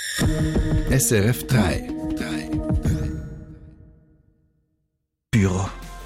SRF 3. Büro.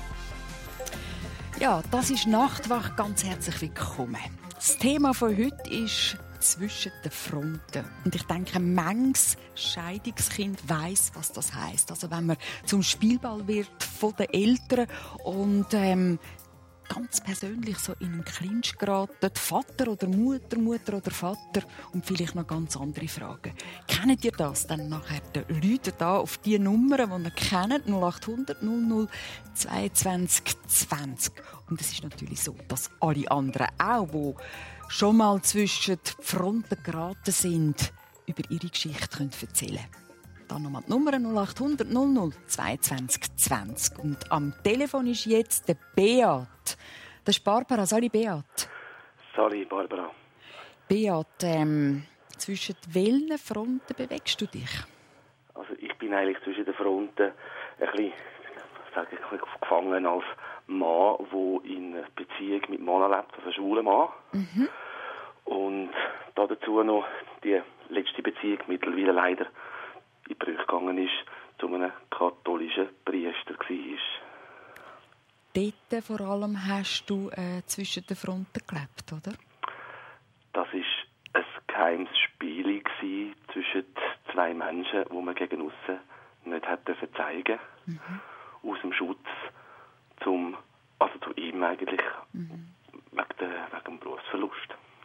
Ja, das ist Nachtwach. Ganz herzlich willkommen. Das Thema von heute ist zwischen den Fronten. Und ich denke, manches Scheidungskind weiss, was das heisst. Also wenn man zum Spielball wird von den Eltern und ganz persönlich so in einen Clinch geraten, Vater oder Mutter, Mutter oder Vater und vielleicht noch ganz andere Fragen. Kennt ihr das? Dann nachher Leute da auf die Nummern, die ihr kennt, 0800 00 22 20. Und es ist natürlich so, dass alle anderen auch, die schon mal zwischen die Fronten geraten sind, über ihre Geschichte erzählen können. Dann nochmal die Nummer 0800 00 22 20. Und am Telefon ist jetzt der Beat. Das ist Barbara. Salut, Beat. Salut, Barbara. Beat, zwischen welchen Fronten bewegst du dich? Also ich bin eigentlich zwischen den Fronten ein bisschen gefangen als Mann, der in einer Beziehung mit Männern lebt, also ein schwuler Mann. Mhm. Und dazu noch die letzte Beziehung mittlerweile leider in Brüche gegangen ist, zu einem katholischen Priester war. Dort vor allem hast du zwischen den Fronten gelebt, oder? Das war ein geheimes Spiel zwischen zwei Menschen, die man gegen aussen nicht hätte zeigen dürfen. Mhm. Aus dem Schutz zu ihm eigentlich, wegen dem Berufsverlust.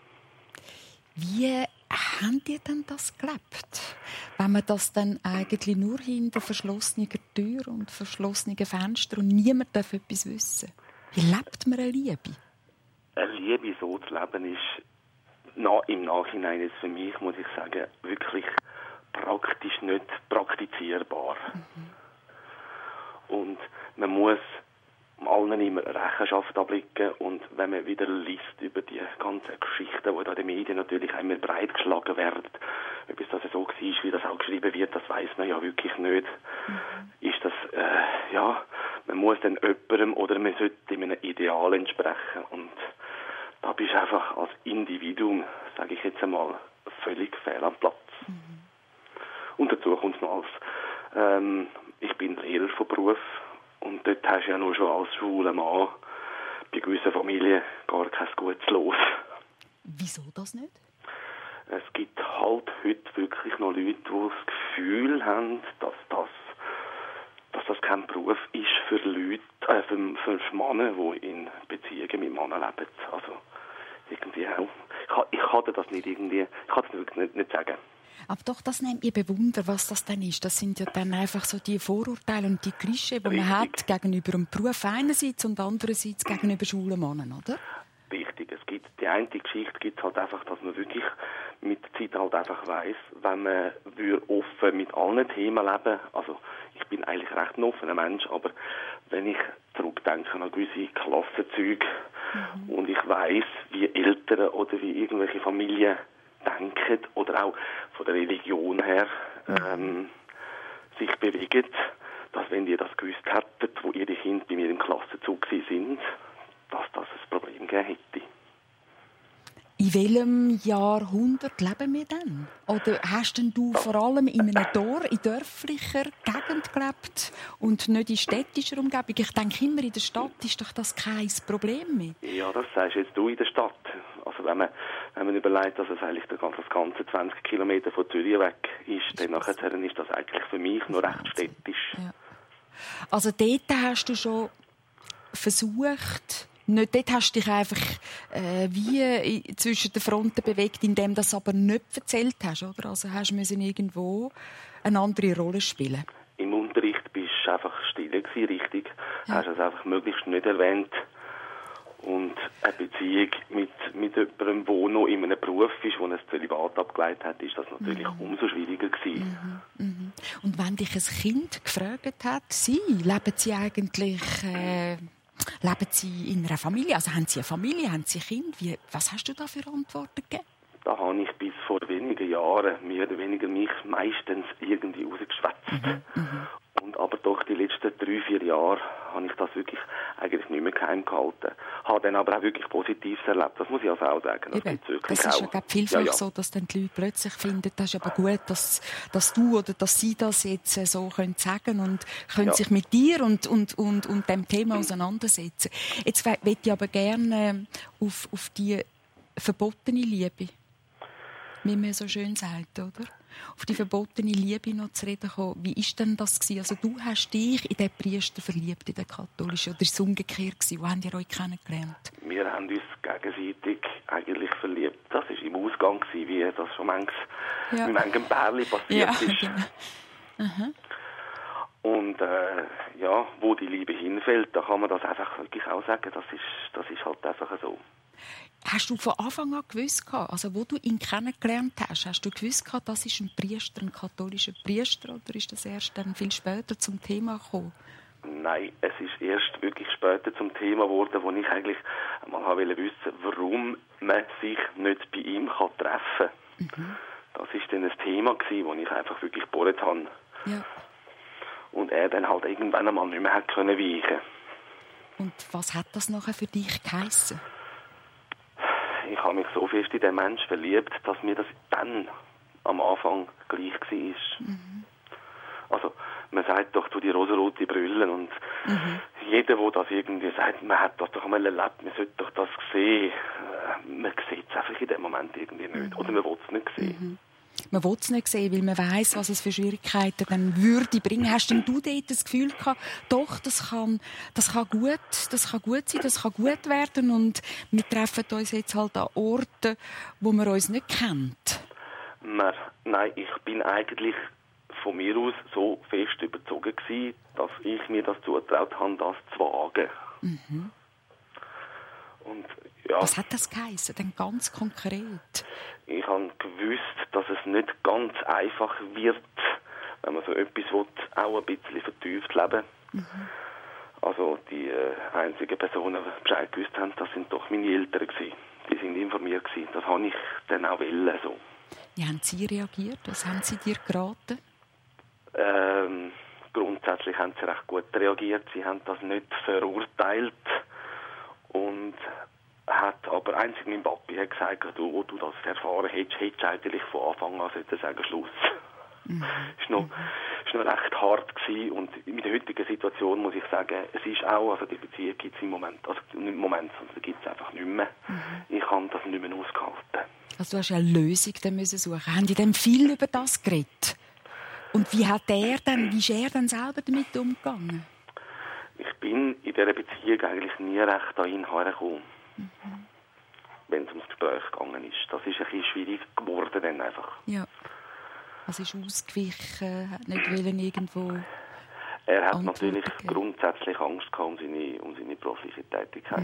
Wie habt ihr denn das gelebt? Wenn man das dann eigentlich nur hinter verschlossenen Türen und verschlossenen Fenstern und niemand darf etwas wissen. Wie lebt man eine Liebe? Eine Liebe so zu leben ist im Nachhinein ist für mich, muss ich sagen, wirklich praktisch nicht praktizierbar. Mhm. Und man muss allen immer Rechenschaft ablicken und wenn man wieder liest über die ganzen Geschichten, die da in den Medien natürlich einmal breitgeschlagen werden, ob es das so war, wie das auch geschrieben wird, das weiß man ja wirklich nicht. Mhm. Ist das, man muss dann jemandem oder man sollte einem Ideal entsprechen und da bist du einfach als Individuum, sage ich jetzt einmal, völlig fehl am Platz. Mhm. Und dazu kommt es noch ich bin Lehrer von Beruf. Und dort hast du ja nur schon als schwuler Mann bei gewissen Familien gar kein gutes Los. Wieso das nicht? Es gibt halt heute wirklich noch Leute, die das Gefühl haben, dass das kein Beruf ist für Leute, für Männer, die in Beziehungen mit Männern leben. Also irgendwie auch. Ich kann dir das nicht wirklich nicht sagen. Aber doch, das nimmt mich bewundern, was das dann ist. Das sind ja dann einfach so die Vorurteile und die Klischee, die man hat gegenüber dem Beruf einerseits und andererseits gegenüber schwulen Männern, oder? Richtig. Es gibt die eine Geschichte gibt halt einfach, dass man wirklich mit der Zeit halt einfach weiss, wenn man offen mit allen Themen leben, also ich bin eigentlich recht ein offener Mensch, aber wenn ich zurückdenke an gewisse Klassenzüge und ich weiss, wie Eltern oder wie irgendwelche Familien denken oder auch von der Religion her sich bewegen, dass wenn die das gewusst hätten, wo ihre Kinder bei mir im Klassenzug sind, dass das ein Problem gegeben hätte. In welchem Jahrhundert leben wir denn? Oder hast denn du vor allem in einem Dorf, in dörflicher Gegend gelebt und nicht in städtischer Umgebung? Ich denke immer, in der Stadt ist doch das kein Problem mehr. Ja, das sagst jetzt du in der Stadt. Also wenn man überlegt, dass es eigentlich das ganze 20 Kilometer von Zürich weg ist, dann nachher ist das eigentlich für mich noch recht städtisch. Ja. Also dort hast du schon versucht, nicht, dort hast du dich einfach zwischen den Fronten bewegt, indem du das aber nicht erzählt hast, oder? Also hast du irgendwo eine andere Rolle spielen. Im Unterricht bist du einfach still gewesen, richtig. Ja. Hast es einfach möglichst nicht erwähnt. Und eine Beziehung mit jemandem, der noch in einem Beruf ist, der ein Zölibat abgeleitet hat, ist das natürlich umso schwieriger gewesen. Und wenn dich ein Kind gefragt hat, leben sie eigentlich leben sie in einer Familie? Also haben sie eine Familie, haben sie Kinder? Was hast du da für Antworten gegeben? Da habe ich bis vor wenigen Jahren mehr oder weniger mich meistens irgendwie rausgeschwätzt. Und aber doch die letzten 3-4 Jahre habe ich das wirklich eigentlich nicht mehr geheim gehalten. Habe dann aber auch wirklich Positives erlebt. Das muss ich also auch sagen. Das ist ja vielfach so, dass dann die Leute plötzlich finden, das ist aber gut, dass du oder dass sie das jetzt so können sagen und können sich mit dir und dem Thema auseinandersetzen. Jetzt möchte ich aber gerne auf die verbotene Liebe, wie man so schön sagt, oder? Auf die verbotene Liebe noch zu reden kommen. Wie war denn das gewesen? Also du hast dich in den Priester verliebt, in den katholischen, oder ist es umgekehrt gewesen? Wo habt ihr euch kennengelernt? Wir haben uns gegenseitig eigentlich verliebt. Das war im Ausgang gewesen, wie das schon mit manchem Pärchen passiert ist. Genau. Und wo die Liebe hinfällt, da kann man das einfach wirklich auch sagen. Das ist halt einfach so. Hast du von Anfang an gewusst, also wo du ihn kennengelernt hast du gewusst, das ist ein Priester, ein katholischer Priester, oder ist das erst dann viel später zum Thema gekommen? Nein, es ist erst wirklich später zum Thema geworden, wo ich eigentlich mal wollte wissen, warum man sich nicht bei ihm treffen kann. Das war dann ein Thema, das ich einfach wirklich gebohrt habe. Ja. Und er dann halt irgendwann einmal nicht mehr weichen konnte. Und was hat das nachher für dich geheissen? Ich habe mich so fest in den Menschen verliebt, dass mir das dann am Anfang gleich war. Also, man sagt doch, du die rosarote Brille und jeder, der das irgendwie sagt, man hat das doch einmal erlebt, man sollte doch das sehen, man sieht es einfach in dem Moment irgendwie nicht. Oder man will es nicht sehen. Man will es nicht sehen, weil man weiss, was es für Schwierigkeiten dann würde bringen. Hast denn du dort das Gefühl gehabt, doch, das kann gut sein, das kann gut werden und wir treffen uns jetzt halt an Orten, wo man uns nicht kennt? Nein, ich bin eigentlich von mir aus so fest überzogen gewesen, dass ich mir das zugetraut habe, das zu wagen. Und, ja, was hat das geheissen, denn ganz konkret? Ich habe gewusst, dass es nicht ganz einfach wird, wenn man so etwas will, auch ein bisschen vertieft leben. Also die einzigen Personen, die Bescheid gewusst haben, das sind doch meine Eltern gewesen. Die sind informiert gewesen. Das habe ich dann auch wollen. So. Wie haben Sie reagiert? Was haben Sie dir geraten? Grundsätzlich haben sie recht gut reagiert. Sie haben das nicht verurteilt und hat aber einzig mein Papi hat gesagt, wo du das erfahren hättest eigentlich von Anfang an sagen Schluss. Ist noch recht hart gewesen und in der heutigen Situation muss ich sagen, es ist auch, also die Beziehung gibt es im Moment, also sondern gibt es einfach nicht mehr. Ich habe das nicht mehr ausgehalten. Also du hast ja eine Lösung dann müssen suchen. Haben die denn viel über das geredet? Und wie ist er dann selber damit umgegangen? Ich bin in dieser Beziehung eigentlich nie recht an ihn hergekommen. Wenn es ums Gespräch gegangen ist. Das ist ein bisschen schwierig geworden dann einfach. Ja. Also ist ausgewichen, hat nicht wollen irgendwo. Er hat natürlich grundsätzlich Angst gehabt um seine berufliche Tätigkeit.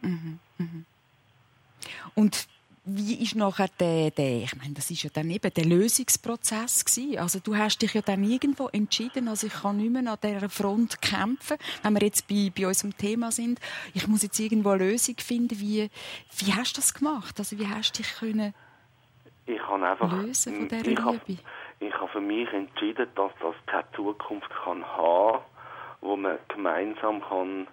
Und wie ist nachher ich meine, das ist ja dann eben der Lösungsprozess gewesen. Also du hast dich ja dann irgendwo entschieden, also ich kann nicht mehr an dieser Front kämpfen, wenn wir jetzt bei unserem Thema sind. Ich muss jetzt irgendwo eine Lösung finden. Wie hast du das gemacht? Also wie hast du dich können lösen von dieser Liebe? Ich habe für mich entschieden, dass das keine Zukunft kann haben, wo man gemeinsam kann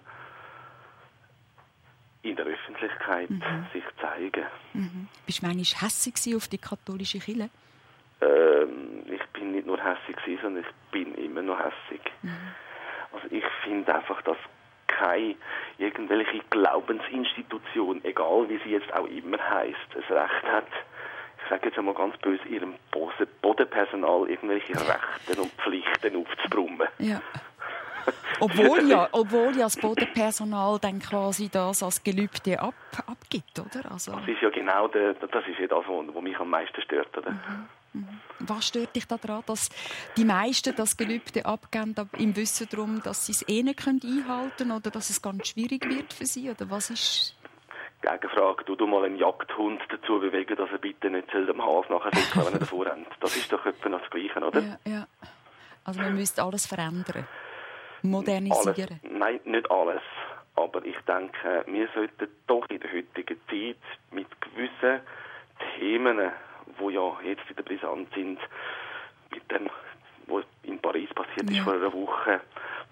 in der Öffentlichkeit sich zeigen. Bist du manchmal hässig auf die katholische Kirche? Ich bin nicht nur hässig, sondern ich bin immer noch hässig. Also ich finde einfach, dass keine irgendwelche Glaubensinstitution, egal wie sie jetzt auch immer heisst, das Recht hat, ich sage jetzt einmal ganz böse, ihrem Bodenpersonal irgendwelche Rechte und Pflichten aufzubrummen. Ja. Obwohl ja das Bodenpersonal dann quasi das als Gelübde abgibt, oder? Also das ist ja genau das ist ja das, was mich am meisten stört, oder? Was stört dich daran, dass die meisten das Gelübde abgeben, im Wissen darum, dass sie es nicht einhalten können oder dass es ganz schwierig wird für sie? Oder was ist... Gegenfrage, du mal einen Jagdhund dazu bewegen, dass er bitte nicht dem Hals nachher sitzt, wenn er davor rennt. Das ist doch etwa das Gleiche, oder? Ja. Also man müsste alles verändern. Modernisieren? Nein, nicht alles. Aber ich denke, wir sollten doch in der heutigen Zeit mit gewissen Themen, die ja jetzt wieder brisant sind, mit dem, was in Paris passiert ist vor einer Woche,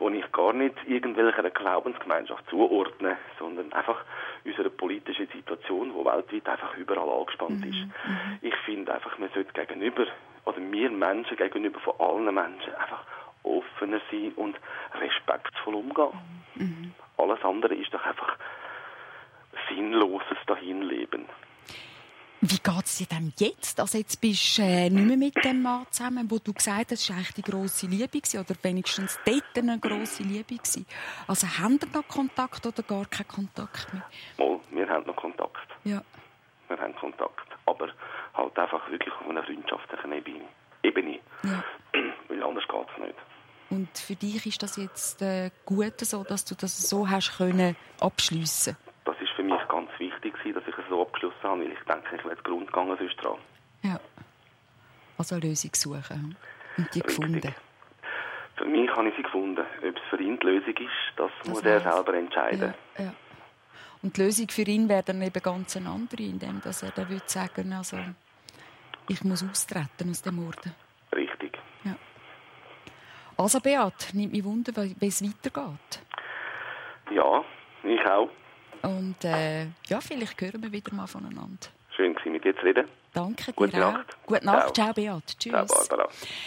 die ich gar nicht irgendwelcher Glaubensgemeinschaft zuordne, sondern einfach unserer politischen Situation, die weltweit einfach überall angespannt ist. Ich finde einfach, man sollte gegenüber, oder wir Menschen gegenüber von allen Menschen einfach offener sein und respektvoll umgehen. Alles andere ist doch einfach sinnloses Dahinleben. Wie geht es dir denn jetzt? Also jetzt bist du nicht mehr mit dem Mann zusammen, wo du gesagt hast, das war eigentlich die grosse Liebe gewesen, oder wenigstens dort eine grosse Liebe gewesen. Also haben wir noch Kontakt oder gar keinen Kontakt mehr? Mal, wir haben noch Kontakt. Ja. Wir haben Kontakt, aber halt einfach wirklich auf einer freundschaftlichen Ebene. Ja. Weil anders geht es nicht. Und für dich ist das jetzt gut so, dass du das so hast können abschliessen? Das ist für mich ganz wichtig, dass ich es so abgeschlossen habe, weil ich denke, ich werde Grund gegangen sonst dran. Ja. Also eine Lösung suchen. Und die Richtig. Gefunden. Für mich habe ich sie gefunden. Ob es für ihn die Lösung ist, das muss er selber entscheiden. Ja, ja. Und die Lösung für ihn wäre dann eben ganz eine andere, indem dass er dann würde sagen, also, ich muss austreten aus dem Morden. Richtig. Ja. Also Beat, nimmt mich Wunder, wie es weitergeht. Ja, ich auch. Und ja, vielleicht hören wir wieder mal voneinander. Schön gewesen, mit dir zu reden. Danke Gute dir auch. Nacht. Gute Nacht. Ciao. Ciao Beat. Tschüss. Ciao, Barbara.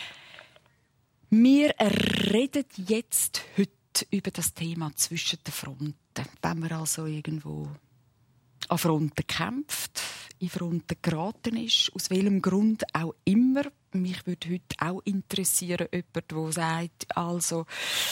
Wir reden jetzt heute über das Thema zwischen den Fronten. Wenn man also irgendwo an Fronten kämpft, in Fronten geraten ist, aus welchem Grund auch immer. Mich würde heute auch interessieren, jemand, der sagt, also,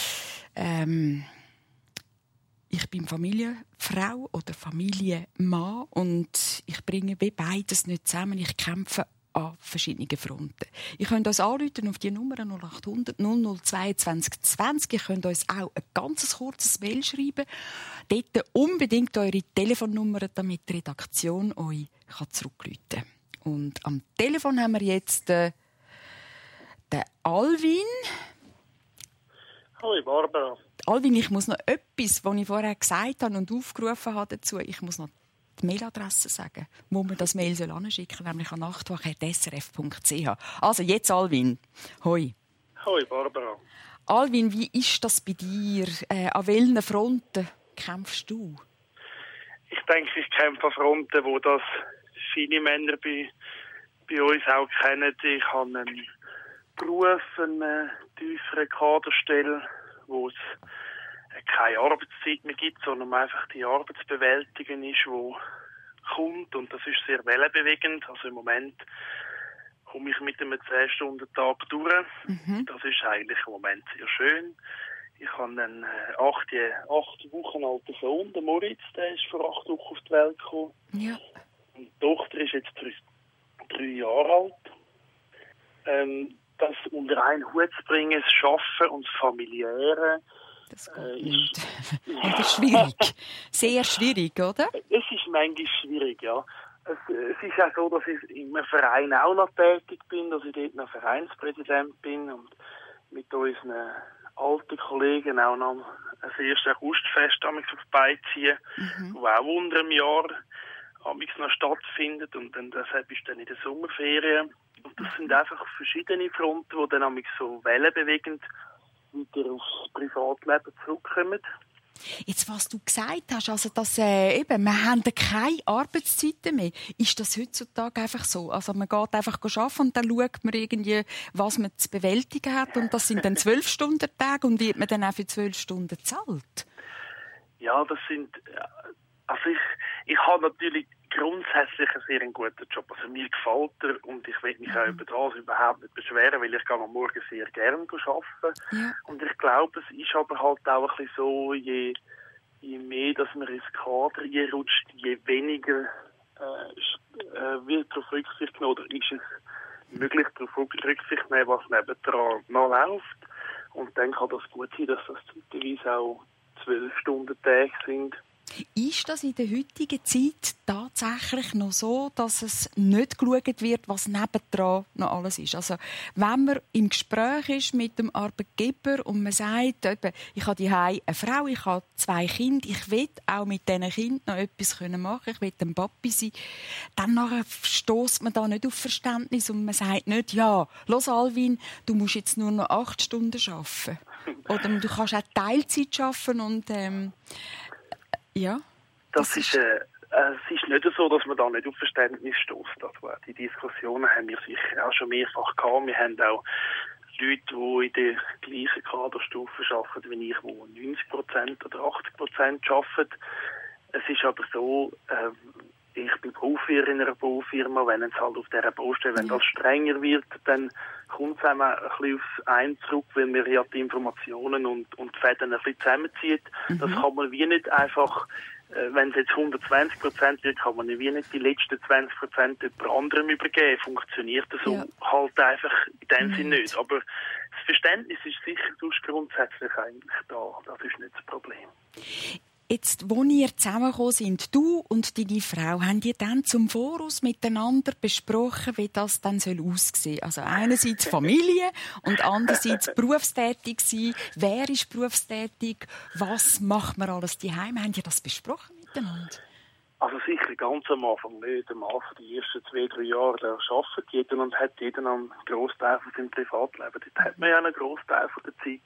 ich bin Familienfrau oder Familienmann und ich bringe beides nicht zusammen. Ich kämpfe an verschiedenen Fronten. Ihr könnt uns anrufen auf die Nummer 0800 0022 20. Ihr könnt uns auch ein ganz kurzes Mail schreiben. Dort unbedingt eure Telefonnummer, damit die Redaktion euch zurückrufen kann. Und am Telefon haben wir jetzt den Alvin. Hallo Barbara. Alvin, ich muss noch etwas, was ich vorher gesagt habe und aufgerufen habe dazu, ich muss noch die Mailadresse sagen, wo man das Mail anschicken soll, nämlich an nachtwache.srf.ch. Also jetzt Alvin. Hoi. Hallo Barbara. Alvin, wie ist das bei dir? An welchen Fronten kämpfst du? Ich denke, ich kämpfe an Fronten, wo das viele Männer bei uns auch kennen. Ich habe einen Beruf, eine tiefere Kaderstelle, wo es keine Arbeitszeit mehr gibt, sondern einfach die Arbeit zu bewältigen ist, die kommt. Und das ist sehr wellenbewegend. Also im Moment komme ich mit einem 10-Stunden-Tag durch. Das ist eigentlich im Moment sehr schön. Ich habe einen 8 Wochen alten Sohn, den Moritz, der ist vor 8 Wochen auf die Welt gekommen. Ja. Und die Tochter ist jetzt 3 Jahre alt. Das unter einen Hut zu bringen, das Schaffen und das Familiäre. Das geht nicht. Das ist schwierig. Sehr schwierig, oder? Es ist manchmal schwierig, ja. Es ist auch so, dass ich in einem Verein auch noch tätig bin, dass ich dort noch Vereinspräsident bin und mit unseren alten Kollegen auch noch ein 1. Augustfest auf die Beine ziehen, wo auch unter einem Jahr noch stattfindet. Und dann, deshalb ist dann in der Sommerferien. Und das sind einfach verschiedene Fronten, die dann so wellenbewegend wieder aufs Privatleben zurückkommen. Jetzt, was du gesagt hast, also dass wir haben keine Arbeitszeiten mehr. Ist das heutzutage einfach so? Also man geht einfach arbeiten und dann schaut man irgendwie, was man zu bewältigen hat und das sind dann 12-Stunden-Tage und wird man dann auch für 12 Stunden bezahlt? Ja, das sind... Also ich habe natürlich grundsätzlich einen sehr guten Job. Also mir gefällt er und ich will mich auch über das überhaupt nicht beschweren, weil ich am Morgen sehr gerne arbeiten. Ja. Und ich glaube, es ist aber halt auch ein bisschen so, je mehr, dass man ins Kader rutscht, je weniger wird darauf Rücksicht genommen, oder ist es möglich, darauf Rücksicht nehmen, was nebendran noch läuft. Und dann kann das gut sein, dass das teilweise auch 12-Stunden-Tage sind. Ist das in der heutigen Zeit tatsächlich noch so, dass es nicht geschaut wird, was nebendran noch alles ist? Also, wenn man im Gespräch ist mit dem Arbeitgeber und man sagt, ich habe daheim eine Frau, ich habe 2 Kinder, ich will auch mit diesen Kindern noch etwas machen können, ich will ein Papi sein, dann stösst man da nicht auf Verständnis und man sagt nicht, ja, los Alvin, du musst jetzt nur noch 8 Stunden arbeiten. Oder du kannst auch Teilzeit arbeiten und ja. Es ist nicht so, dass man da nicht auf Verständnis stößt. Also, die Diskussionen haben wir sicher auch schon mehrfach gehabt. Wir haben auch Leute, die in der gleichen Kaderstufe arbeiten wie ich, die 90% oder 80% arbeiten. Es ist aber so, ich bin Baufirma in einer Baufirma, wenn es halt auf dieser Baustelle, wenn das strenger wird, dann kommt es einem ein bisschen aufs Ein zurück, weil man ja die Informationen und die Fäden ein bisschen zusammenzieht. Das kann man wie nicht einfach, wenn es jetzt 120% wird, kann man wie nicht die letzten 20% jemand anderem übergeben. Funktioniert das so halt einfach in dem Sinne nicht. Aber das Verständnis ist sicher grundsätzlich eigentlich da. Das ist nicht das Problem. Jetzt, als ihr zusammengekommen sind, du und deine Frau, habt ihr dann zum Voraus miteinander besprochen, wie das dann aussehen soll? Also einerseits Familie und andererseits berufstätig sein. Wer ist berufstätig? Was macht man alles daheim? Habt ihr das besprochen miteinander? Also sicher ganz am Anfang nicht. Am Anfang, die ersten 2-3 Jahre, da arbeitet jeder und hat jeder einen Grossteil von seinem Privatleben. Dort hat man ja einen Grossteil von der Zeit.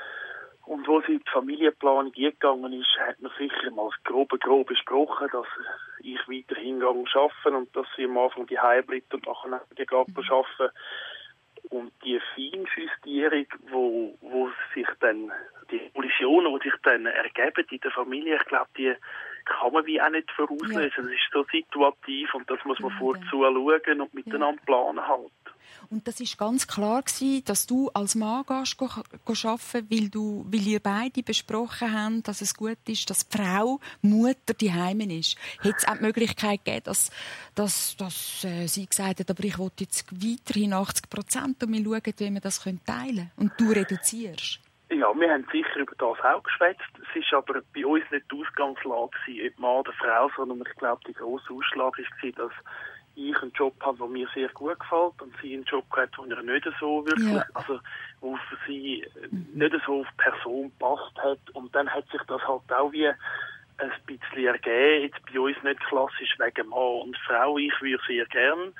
Und wo sie in die Familienplanung gegangen ist, hat man sicher mal grob besprochen, dass ich weiterhin arbeite und dass sie am Anfang daheim bleibt und nachher die Garten arbeiten. Und die Feinjustierung, wo sich dann, die Kollisionen, die sich dann ergeben in der Familie, ich glaube, die kann man wie auch nicht vorauslösen. Ja. Das ist so situativ und das muss man vorzu schauen und miteinander planen halt. Und das war ganz klar, dass du als Mann gehst arbeiten, weil ihr beide besprochen habt, dass es gut ist, dass die Frau Mutter daheim ist. Hätte es auch die Möglichkeit gegeben, dass sie gesagt hat, aber ich will jetzt weiterhin 80% und wir schauen, wie wir das teilen können. Und du reduzierst. Ja, wir haben sicher über das auch geschwätzt. Es war aber bei uns nicht die Ausgangslage, ob Mann oder Frau, sondern ich glaube, der grosse Ausschlag war, dass ich einen Job habe, der mir sehr gut gefällt und sie einen Job hat, der nicht so wirklich, also wo für sie nicht so auf die Person gepasst hat. Und dann hat sich das halt auch wie ein bisschen ergeben. Jetzt bei uns nicht klassisch wegen Mann und Frau. Ich würde sehr gern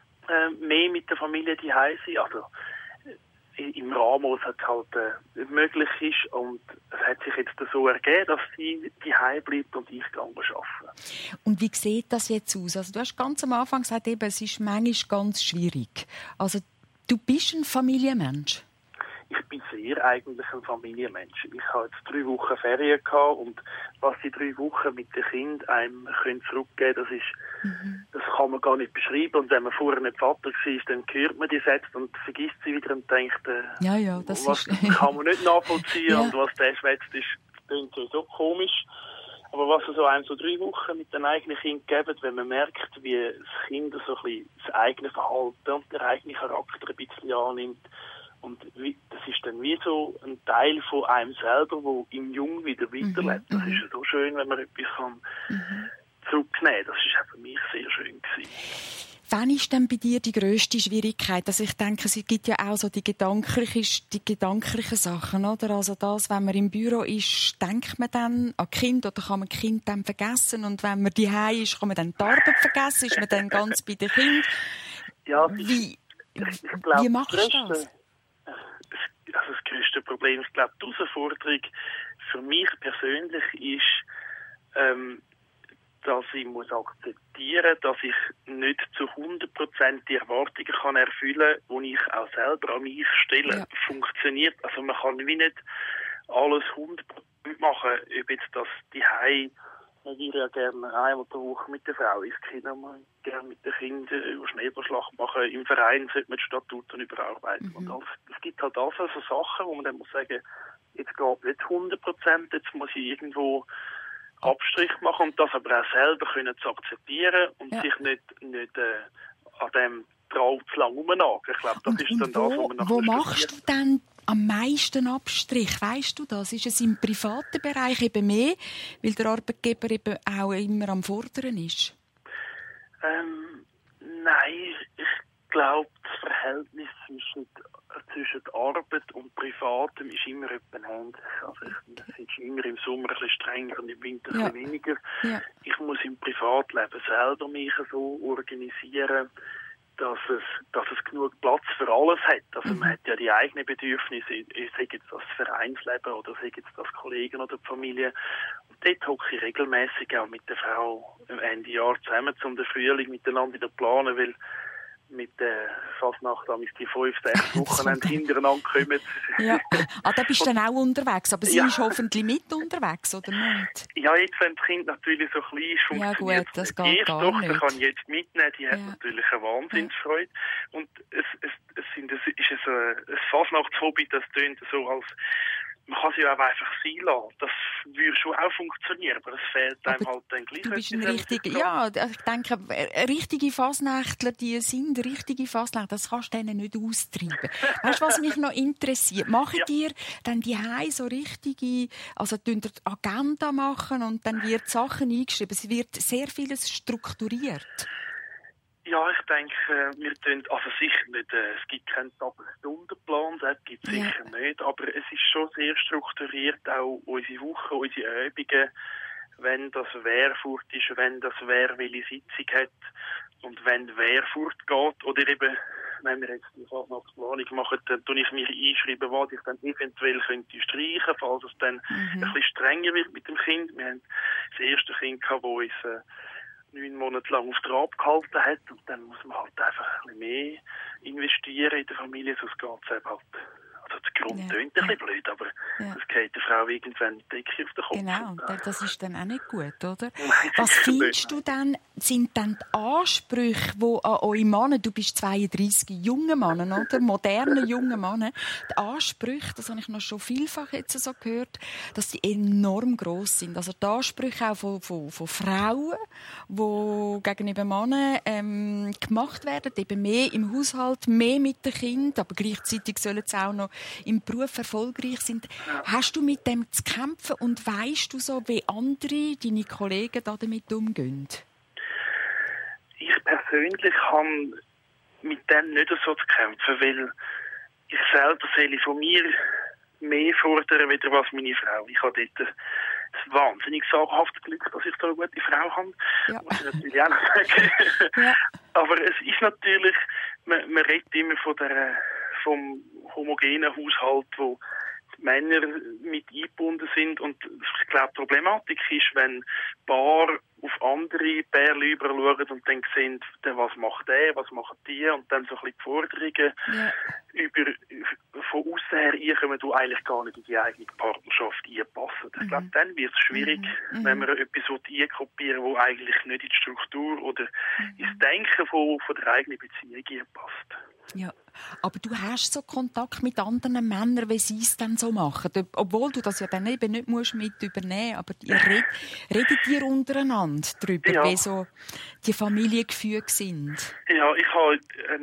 mehr mit der Familie daheim sein. Also im Rahmen, wo es halt möglich ist. Und es hat sich jetzt so ergeben, dass sie daheim bleibt und ich gehe arbeiten. Und wie sieht das jetzt aus? Also du hast ganz am Anfang gesagt, es ist manchmal ganz schwierig. Also du bist ein Familienmensch. Ich bin sehr eigentlich ein Familienmensch. Ich hatte jetzt 3 Wochen Ferien gehabt und was die 3 Wochen mit den Kindern einem zurückgeben können, das kann man gar nicht beschreiben. Und wenn man vorher nicht Vater war, dann hört man die Sätze und vergisst sie wieder und denkt, das kann man nicht nachvollziehen und was der schwätzt, ist klingt so komisch. Aber was so 3 Wochen mit den eigenen Kindern geben, wenn man merkt, wie das Kind so ein bisschen das eigene Verhalten und der eigene Charakter ein bisschen annimmt, und das ist dann wie so ein Teil von einem selber, der im Jungen wieder weiterlebt. Das ist ja so schön, wenn man etwas zurücknehmen kann. Das war für mich sehr schön gewesen. Wann ist denn bei dir die grösste Schwierigkeit? Also ich denke, es gibt ja auch so die gedanklichen Sachen, oder? Also das, wenn man im Büro ist, denkt man dann an Kind oder kann man Kind dann vergessen? Und wenn man daheim ist, kann man dann die Arbeit vergessen? Ist man dann ganz bei den Kindern? Ja, wie machst du das? Also das grösste Problem, ich glaube, die Herausforderung für mich persönlich ist, dass ich muss akzeptieren, dass ich nicht zu 100% die Erwartungen kann erfüllen kann, die ich auch selber an mich stelle. Funktioniert. Also man kann wie nicht alles 100% machen, ob jetzt das daheim. Ich würde ja gerne einmal pro Woche mit der Frau ins Kino, gerne mit den Kindern über Schneeballschlacht machen. Im Verein sollte man die Statuten überarbeiten. Und es gibt halt also so Sachen, wo man dann muss sagen, jetzt geht nicht 100%, jetzt muss ich irgendwo Abstrich machen und das aber auch selber können zu akzeptieren und sich nicht an dem Traum zu lang rumnagen. Ich glaube, das ist dann das, was man nachher Wo machst du dann am meisten Abstrich? Weisst du das? Ist es im privaten Bereich eben mehr, weil der Arbeitgeber eben auch immer am Fordern ist? Nein, ich glaube, das Verhältnis zwischen Arbeit und Privatem ist immer etwa ähnlich. Also es ist immer im Sommer ein bisschen strenger und im Winter ein bisschen weniger. Ja. Ich muss im Privatleben selber mich so organisieren, dass es genug Platz für alles hat. Also man hat ja die eigenen Bedürfnisse, sei jetzt das Vereinsleben oder sei jetzt das Kollegen oder die Familie. Und dort hocke ich regelmäßig auch mit der Frau Ende Jahr zusammen, um den Frühling miteinander wieder planen, weil mit der Fasnacht die 5-6 Wochenende hintereinander kommen. Ja. Da bist du dann auch unterwegs, aber sie ist hoffentlich mit unterwegs, oder nicht? Ja, jetzt, wenn das Kind natürlich so klein ist, funktioniert gut, das geht gar nicht. Die Tochter kann ich jetzt mitnehmen, die hat natürlich eine Wahnsinnsfreude. Und es ist ein Fasnachtshobby, das tönt so, als man kann sie auch einfach sein lassen. Das würde schon auch funktionieren, aber es fehlt einem halt dann gleich. Du bist ein richtiger, ich denke, richtige Fasnächtler, das kannst du denen nicht austreiben. Weißt du, was mich noch interessiert? Machen dir dann die so richtige, also die Agenda machen und dann wird Sachen eingeschrieben. Es wird sehr vieles strukturiert. Ja, ich denke, wir tun, also sicher nicht, es gibt keinen Tag-Stundenplan, das gibt es sicher nicht, aber es ist schon sehr strukturiert, auch unsere Woche, unsere Übungen, wenn das Wer fort ist, wenn das Wer welche Sitzung hat und wenn wer fortgeht, oder eben, wenn wir jetzt die Fasnachtsplanung machen, dann tue ich mir einschreiben, was ich dann eventuell könnte streichen, falls es dann ein bisschen strenger wird mit dem Kind. Wir haben das erste Kind gehabt, das uns 9 Monate lang auf Trab gehalten hat und dann muss man halt einfach ein bisschen mehr investieren in der Familie, sonst geht es eben halt. Also der Grund tönt ein bisschen blöd, aber das geht der Frau irgendwann die Decke auf den Kopf. Genau, das ist dann auch nicht gut, oder? Was findest du dann, sind dann die Ansprüche, die an eure Männer, du bist 32, junge Männer, oder? Moderne junge Männer, die Ansprüche, das habe ich noch schon vielfach jetzt so gehört, dass die enorm gross sind. Also die Ansprüche auch von Frauen, die gegenüber Männern gemacht werden, eben mehr im Haushalt, mehr mit den Kindern, aber gleichzeitig sollen sie auch noch im Beruf erfolgreich sind. Hast du mit dem zu kämpfen und weisst du so, wie andere, deine Kollegen damit umgehen? Ich persönlich habe mit dem nicht so zu kämpfen, weil ich selber soll von mir mehr fordern, als was meine Frau. Ich habe dort ein wahnsinnig sagenhaftes Glück, dass ich so eine gute Frau habe. Ja. Muss ich natürlich auch noch sagen. Ja. Aber es ist natürlich, man redet immer vom homogenen Haushalt, wo die Männer mit eingebunden sind. Und ich glaube, die Problematik ist, wenn Paare auf andere Pärchen schauen und dann sehen, was macht der, was macht die, und dann so ein bisschen die Forderungen von außen her einkommen, die eigentlich gar nicht in die eigene Partnerschaft einpassen. Ich glaube, dann wird es schwierig, wenn man etwas eingruppieren will, das eigentlich nicht in die Struktur oder ins Denken von der eigenen Beziehung einpasst. Ja, aber du hast so Kontakt mit anderen Männern, wie sie es dann so machen. Obwohl du das ja dann eben nicht musst mit übernehmen, aber ihr redet ihr untereinander darüber, wie so die Familiengefüge sind? Ja, ich habe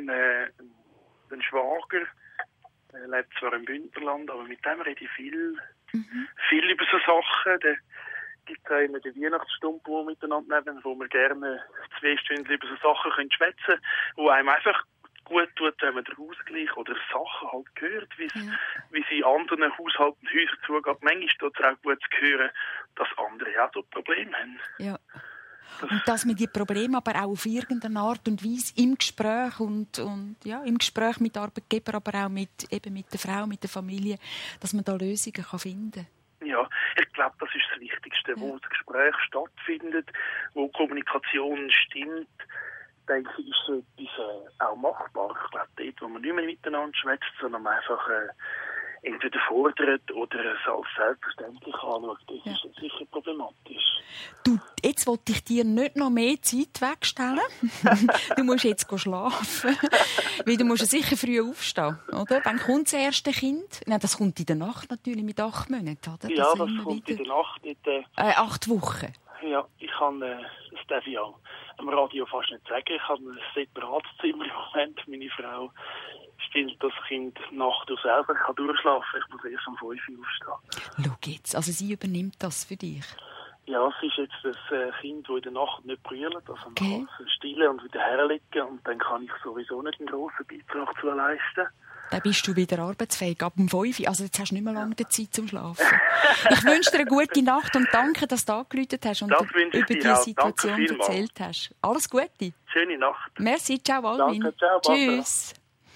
einen Schwager, er lebt zwar im Bündnerland, aber mit dem rede ich viel über so Sachen. Da gibt es auch immer die Weihnachtsstunde, wo wir miteinander nehmen, wo wir gerne 2 Stunden über so Sachen schwätzen können, wo einem einfach gut tut, wenn man den Ausgleich oder Sachen halt hört, wie sie in anderen Haushalten und Häusern zugeht. Manchmal tut es auch gut zu hören, dass andere auch so Probleme haben. Ja. Und dass man die Probleme aber auch auf irgendeine Art und Weise im Gespräch im Gespräch mit Arbeitgeber, aber auch mit der Frau, mit der Familie, dass man da Lösungen finden kann. Ja, ich glaube, das ist das Wichtigste, wo das Gespräch stattfindet, wo Kommunikation stimmt. Denke ich, ist so etwas auch machbar. Ich glaube, dort, wo man nicht mehr miteinander schwätzt, sondern man einfach entweder fordert oder es als selbstverständlich anschaut, das ist sicher problematisch. Du, jetzt wollte ich dir nicht noch mehr Zeit wegstellen. Du musst jetzt schlafen. Weil du musst ja sicher früh aufstehen, oder? Wann kommt das erste Kind? Nein, das kommt in der Nacht natürlich mit 8 Monaten, oder? Ja, das kommt in der Nacht. 8 Wochen. Ja, ich kann, das darf ich auch am Radio fast nicht sagen. Ich habe ein separates Zimmer im Moment. Meine Frau weil das Kind nachts selber durchschlafen kann. Ich muss erst um 5 Uhr aufstehen. Schau jetzt, also sie übernimmt das für dich? Ja, es ist jetzt ein Kind, das in der Nacht nicht brüllt. Also man Okay. kann stillen und wieder herlegen und dann kann ich sowieso nicht einen grossen Beitrag dazu leisten. Dann bist du wieder arbeitsfähig. Ab um 5 Uhr. Also jetzt hast du nicht mehr lange die Zeit zum Schlafen. Ich wünsche dir eine gute Nacht und danke, dass du angerufen hast und Das wünsche ich über dir die auch. Situation Danke vielmals. erzählt hast. Alles Gute. Schöne Nacht. Merci, ciao Alvin. Danke, ciao, Barbara. Tschüss.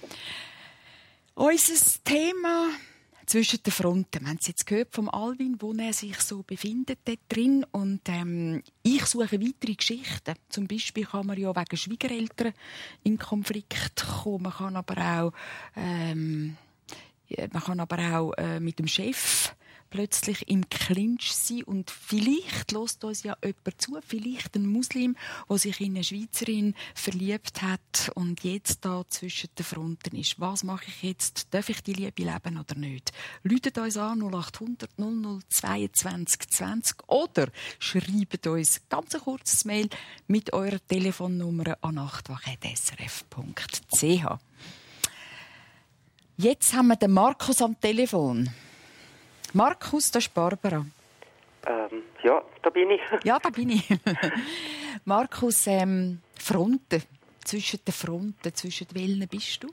Unser Thema zwischen den Fronten. Wir haben es jetzt gehört vom Alvin, wo er sich so befindet dort drin. Und ich suche weitere Geschichten. Zum Beispiel kann man ja wegen Schwiegereltern in Konflikt kommen. Man kann aber auch mit dem Chef plötzlich im Clinch sein. Und vielleicht hört uns ja jemand zu, vielleicht ein Muslim, der sich in eine Schweizerin verliebt hat und jetzt da zwischen den Fronten ist. Was mache ich jetzt? Darf ich die Liebe leben oder nicht? Läutet uns an 0800 00 22 20 oder schreibt uns ganz ein kurzes Mail mit eurer Telefonnummer an nachtwache.srf.ch. Jetzt haben wir den Markus am Telefon. Markus, das ist Barbara. Ja, da bin ich. Ja, da bin ich. Markus, Fronten. Zwischen den Fronten, zwischen welchen bist du?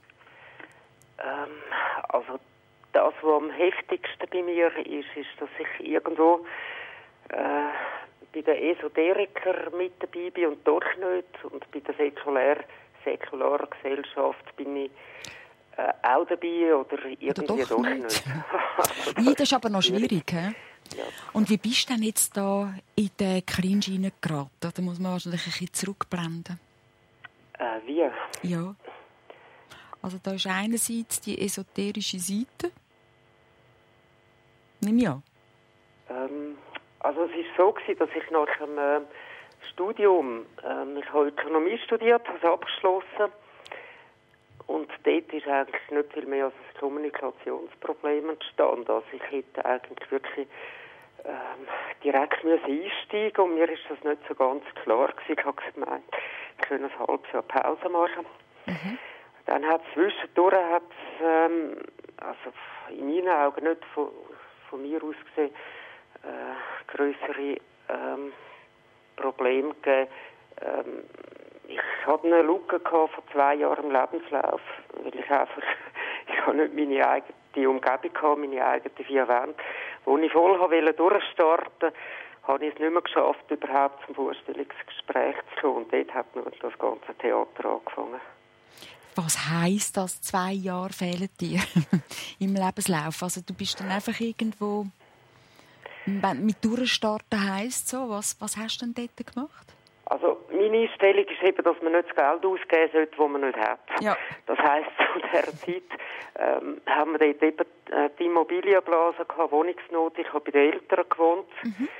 Also das, was am heftigsten bei mir ist, dass ich irgendwo bei den Esoterikern mit dabei bin und doch nicht. Und bei der säkularen Gesellschaft bin ich auch dabei oder irgendwie doch nicht. Ja, das ist aber noch schwierig. He? Ja. Und wie bist du denn jetzt da in den Clinch hineingeraten? Da muss man wahrscheinlich ein bisschen zurückblenden. Wie? Ja. Also da ist einerseits die esoterische Seite. Nimm ja. Also es war so, dass ich nach dem Studium, ich habe Ökonomie studiert, habe es abgeschlossen. Und dort ist eigentlich nicht viel mehr als ein Kommunikationsproblem entstanden. Also ich hätte eigentlich wirklich direkt einsteigen und mir ist das nicht so ganz klar gewesen. Ich habe gemeint, ich könnte ein halbes Jahr Pause machen. Mhm. Dann hat es zwischendurch, also in meinen Augen nicht von mir aus gesehen, grössere Probleme gegeben. Ich hatte eine Lücke vor 2 Jahren im Lebenslauf, weil ich habe nicht meine eigene Umgebung gehabt, meine eigenen 4 Wände. Wo ich voll durchstarten habe ich es nicht mehr geschafft, überhaupt zum Vorstellungsgespräch zu kommen. Und dort hat das ganze Theater angefangen. Was heisst das, 2 Jahre fehlen dir im Lebenslauf? Also du bist dann einfach irgendwo mit durchstarten heisst so. Was hast du denn dort gemacht? Also meine Einstellung ist eben, dass man nicht das Geld ausgeben sollte, das man nicht hat. Ja. Das heisst, zu dieser Zeit haben wir dort eben die Immobilienblase gehabt, Wohnungsnot. Ich habe bei den Eltern gewohnt. Mhm.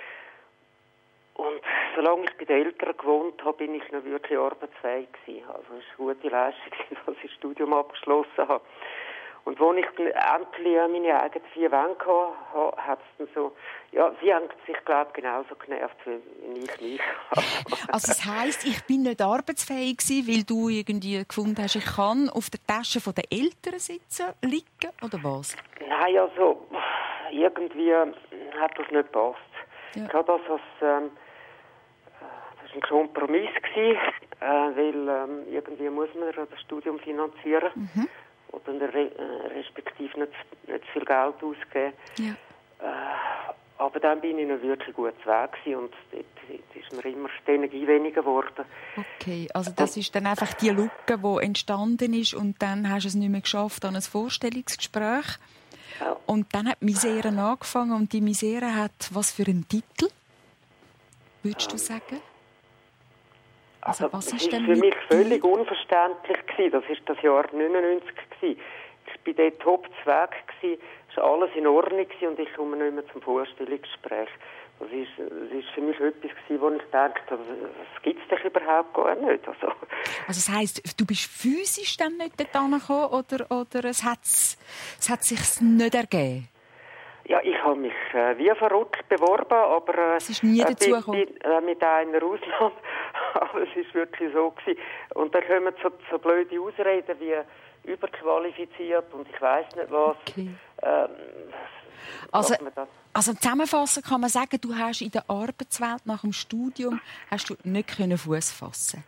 Und solange ich bei den Eltern gewohnt habe, bin ich noch wirklich arbeitsfähig gewesen. Also es ist eine gute Leistung, dass ich das Studium abgeschlossen habe. Und als ich dann endlich meine eigenen 4 Wände hatte, hat es dann so, ja, sie haben sich, glaube ich, genauso genervt wie ich mich. Also das heisst, ich bin nicht arbeitsfähig gewesen, weil du irgendwie gefunden hast, ich kann auf der Tasche der Eltern liegen, oder was? Nein, also irgendwie hat das nicht gepasst. Ja. Ich habe das war ein Kompromiss gewesen, weil irgendwie muss man das Studium finanzieren. Mhm. Oder respektive nicht viel Geld ausgeben. Ja. Aber dann bin ich noch wirklich gut weg und dort ist mir immer die Energie weniger geworden. Okay, also das ist dann einfach die Lücke, die entstanden ist und dann hast du es nicht mehr geschafft an ein Vorstellungsgespräch. Ja. Und dann hat die Misere angefangen und die Misere hat was für einen Titel, würdest du sagen? Also was ist denn für mich völlig unverständlich gewesen. Das war das Jahr 1999 gewesen. Ich war dort top weg gewesen. Es war alles in Ordnung gewesen und ich komme nicht mehr zum Vorstellungsgespräch. Das ist für mich etwas gewesen, wo ich dachte, das gibt es doch überhaupt gar nicht. Also das heisst, du bist physisch dann nicht dort angekommen oder es hat sich nicht ergeben? Ja, ich habe mich wie verrückt beworben, aber es ist nie dazu gekommen. Mit einer Ausnahme. Aber es ist wirklich so gewesen. Und dann kommen so blöde Ausreden wie, überqualifiziert und ich weiss nicht was. Okay. Also zusammenfassend kann man sagen, du hast in der Arbeitswelt nach dem Studium hast du nicht Fuß fassen.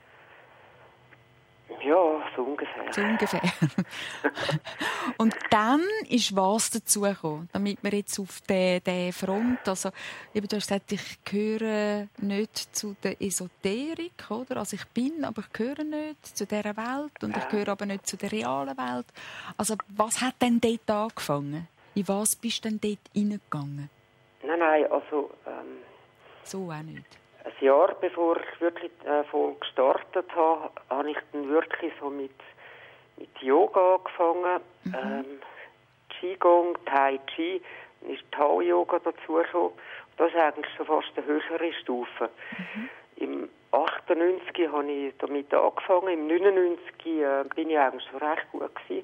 Ja, so ungefähr. So ungefähr. Und dann ist was dazugekommen, damit wir jetzt auf der Front, also eben, du hast gesagt, ich gehöre nicht zu der Esoterik, oder? Also ich bin, aber ich gehöre nicht zu dieser Welt und ich gehöre aber nicht zu der realen Welt. Also was hat denn dort angefangen? In was bist du denn dort reingegangen? Nein, also... so auch nicht. Ein Jahr bevor ich wirklich voll gestartet habe, habe ich dann wirklich so mit Yoga angefangen. Qigong, Tai Chi, dann ist Tao-Yoga dazugekommen. Das ist eigentlich schon fast eine höhere Stufe. Im 98 habe ich damit angefangen, im 99 bin ich eigentlich schon recht gut gewesen.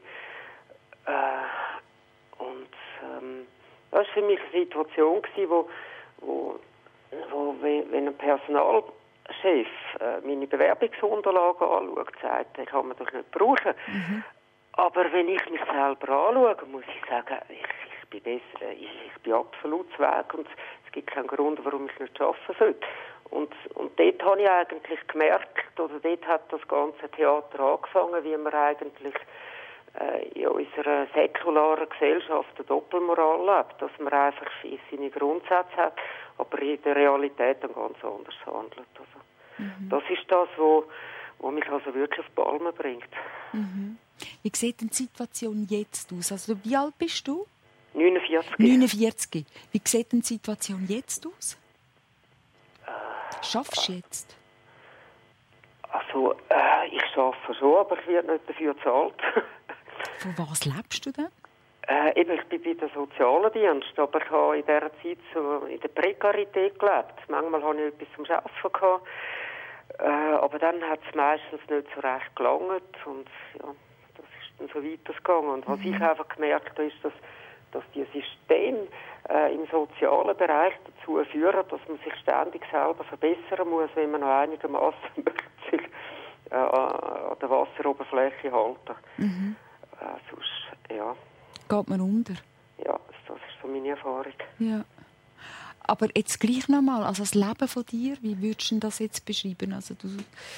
Das war für mich eine Situation gewesen, wo wenn ein Personalchef meine Bewerbungsunterlagen anschaut, sagt, ich kann man das nicht brauchen. Aber wenn ich mich selber anschaue, muss ich sagen, ich bin besser, ich bin absolut zu Weg und es gibt keinen Grund, warum ich nicht arbeiten sollte. Und dort habe ich eigentlich gemerkt, oder dort hat das ganze Theater angefangen, wie man eigentlich in unserer säkularen Gesellschaft eine Doppelmoral lebt, dass man einfach seine Grundsätze hat, aber in der Realität dann ganz anders handelt. Also, das ist das, was mich also wirklich auf die Palme bringt. Wie sieht denn die Situation jetzt aus? Also, wie alt bist du? 49. 49. Wie sieht denn die Situation jetzt aus? Schaffst du jetzt? Also, ich arbeite schon, aber ich werde nicht dafür bezahlt. Von was lebst du denn? Ich bin bei den sozialen Diensten, aber ich habe in dieser Zeit so in der Prekarität gelebt. Manchmal hatte ich etwas zum Arbeiten gehabt, aber dann hat es meistens nicht so recht gelangt und ja, das ist dann so weitergegangen. Und was ich einfach gemerkt habe, ist, dass die Systeme im sozialen Bereich dazu führen, dass man sich ständig selber verbessern muss, wenn man noch einigermaßen sich an der Wasseroberfläche halten. Sonst, ja. Geht man unter? Ja, das ist so meine Erfahrung. Ja. Aber jetzt gleich nochmal, also das Leben von dir, wie würdest du das jetzt beschreiben? Also du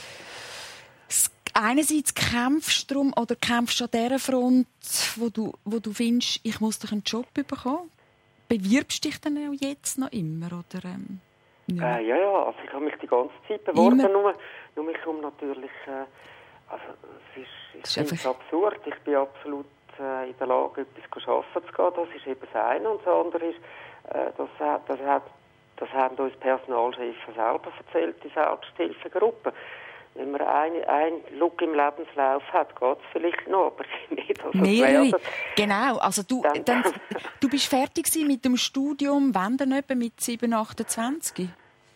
einerseits kämpfst drum oder kämpfst an dieser Front, wo du findest, ich muss doch einen Job bekommen. Bewirbst dich dann auch jetzt noch immer? Oder, ja, also ich habe mich die ganze Zeit beworben, nur mich um natürlich... Also es ist absurd. Ich bin absolut in der Lage, etwas arbeiten zu gehen. Das ist eben das eine. Und das andere ist, das haben uns Personalchefs selber erzählt, die Selbsthilfegruppe. Wenn man einen Look im Lebenslauf hat, geht es vielleicht noch, aber nicht. Also mehrere. Genau. Also du bist fertig mit dem Studium, wann denn etwa mit 7, 28?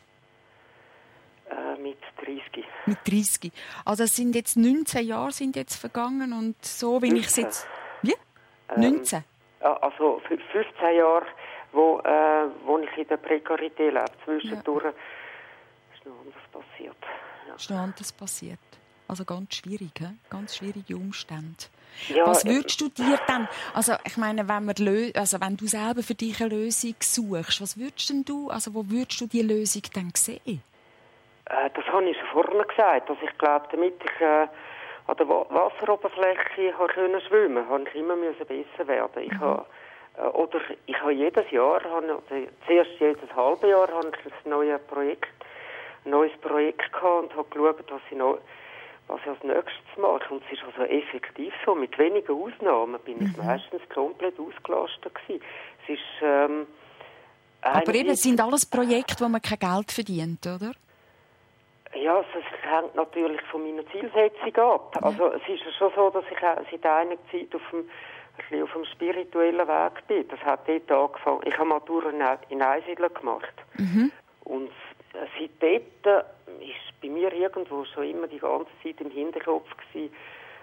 Mit 30. Mit 30. Also es sind jetzt 19 Jahre sind jetzt vergangen und so, wenn ich es jetzt... Wie? 19? Also 15 Jahre, wo ich in der Prekarität lebe. Zwischendurch ist noch anders passiert. Ja. Ist noch anders passiert. Also ganz schwierig, he? Ganz schwierige Umstände. Ja, was würdest du dir dann... Also ich meine, wenn du selber für dich eine Lösung suchst, was würdest denn du... Also wo würdest du die Lösung dann sehen? Das habe ich schon vorne gesagt. Also ich glaube, damit ich an der Wasseroberfläche schwimmen konnte, habe ich immer besser werden. Ich habe jedes Jahr, zuerst jedes halbe Jahr, habe ich ein neues Projekt gehabt und habe geschaut, was ich als nächstes mache. Und es ist also effektiv so. Mit wenigen Ausnahmen bin ich meistens komplett ausgelastet gewesen. Es ist, aber eben, es sind alles Projekte, wo man kein Geld verdient, oder? Ja, es hängt natürlich von meiner Zielsetzung ab. Also es ist ja schon so, dass ich seit einiger Zeit auf dem spirituellen Weg bin. Das hat dort angefangen. Ich habe Matura in Einsiedeln gemacht. Und seit dort ist bei mir irgendwo schon immer die ganze Zeit im Hinterkopf gewesen,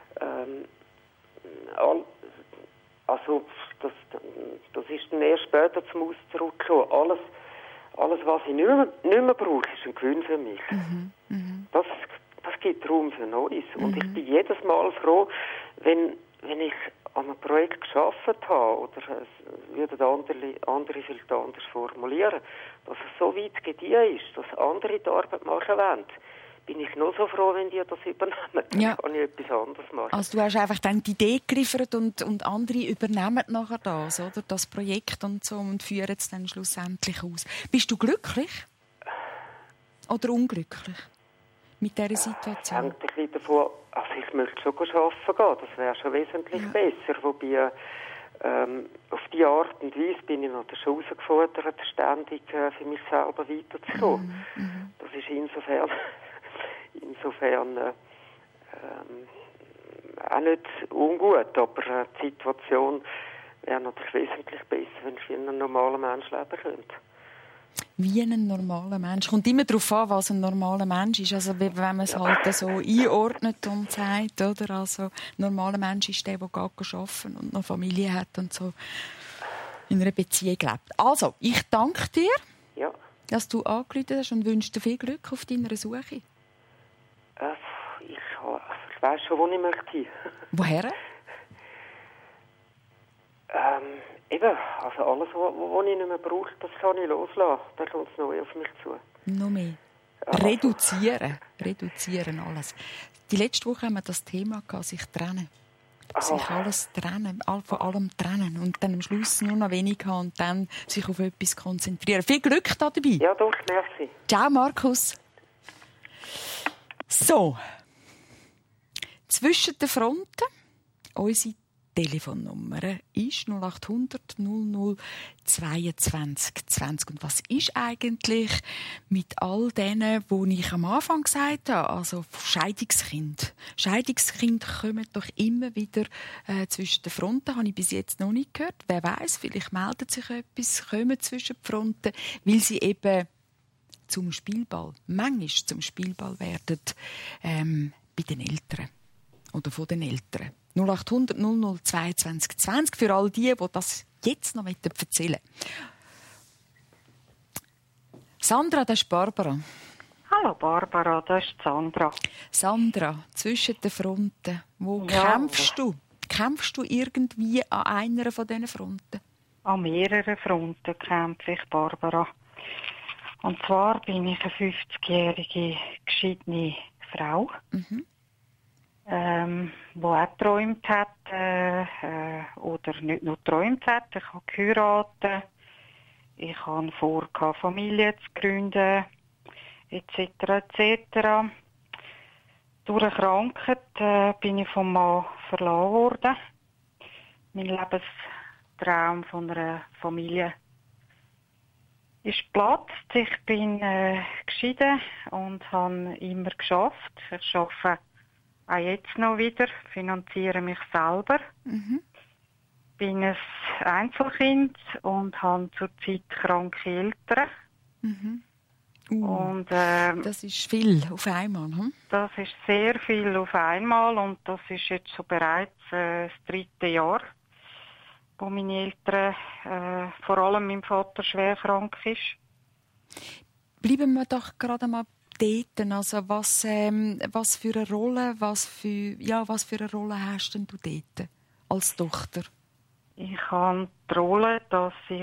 also das ist dann erst später zum Ausdruck gekommen. Alles, was ich nicht mehr brauche, ist ein Gewinn für mich. Das gibt Raum für Neues. Und ich bin jedes Mal froh, wenn wenn ich an einem Projekt gearbeitet habe, oder es würden andere viel anders formulieren, dass es so weit gediehen ist, dass andere die Arbeit machen wollen, bin ich nur so froh, wenn die das übernehmen. Dann kann ich etwas anderes machen. Also du hast einfach dann die Idee geliefert und andere übernehmen nachher das, oder? Das Projekt und so und führen es dann schlussendlich aus. Bist du glücklich? Oder unglücklich mit dieser Situation? Hängt ein bisschen davon, also ich möchte schon arbeiten gehen, das wäre schon wesentlich besser. Wobei auf die Art und Weise bin ich natürlich schon herausgefordert, ständig für mich selber weiterzukommen. Das ist insofern auch nicht ungut, aber die Situation wäre natürlich wesentlich besser, wenn ich wie ein normaler Mensch leben könnte. Wie ein normaler Mensch. Kommt immer darauf an, was ein normaler Mensch ist. Also wenn man es halt so einordnet und sagt, oder? Also ein normaler Mensch ist der geht arbeiten und noch Familie hat und so in einer Beziehung lebt. Also, ich danke dir, dass du angerufen hast und wünsche dir viel Glück auf deiner Suche. Ich weiss schon, wo ich möchte. Woher? Eben, also alles, was ich nicht mehr brauche, das kann ich loslassen. Dann kommt es neu auf mich zu. Noch mehr. Reduzieren alles. Die letzte Woche haben wir das Thema gehabt, sich trennen. Sich alles trennen, von allem trennen. Und dann am Schluss nur noch wenig haben und dann sich auf etwas konzentrieren. Viel Glück da dabei. Ja, doch, merci. Ciao, Markus. So. Zwischen den Fronten, unsere Telefonnummer ist 0800 00 22 20. Und was ist eigentlich mit all denen, die ich am Anfang gesagt habe, also Scheidungskind? Scheidungskind kommen doch immer wieder zwischen den Fronten, habe ich bis jetzt noch nicht gehört. Wer weiß, vielleicht meldet sich etwas, kommen zwischen den Fronten, weil sie eben zum Spielball, manchmal zum Spielball werden bei den Eltern oder von den Eltern. 0800 00 22 20 für all die das jetzt noch erzählen wollen. Sandra, das ist Barbara. Hallo Barbara, das ist Sandra. Sandra, zwischen den Fronten, wo kämpfst du? Kämpfst du irgendwie an einer von diesen Fronten? An mehreren Fronten kämpfe ich, Barbara. Und zwar bin ich eine 50-jährige geschiedene Frau, die auch geträumt hat, oder nicht nur geträumt hat. Ich habe geheiratet, ich habe vor, Familie zu gründen, etc. etc. Durch eine Krankheit bin ich vom Mann verlassen worden. Mein Lebenstraum von einer Familie ist geplatzt. Ich bin geschieden und habe immer geschafft. Ich arbeite auch jetzt noch wieder, finanziere mich selber. Bin ein Einzelkind und habe zurzeit kranke Eltern. Und, das ist viel auf einmal. Das ist sehr viel auf einmal und das ist jetzt schon bereits das 3. Jahr, wo meine Eltern, vor allem mein Vater, schwer krank ist. Bleiben wir doch gerade mal dort. Also was für eine Rolle, was für eine Rolle hast denn du dort als Tochter? Ich habe die Rolle, dass ich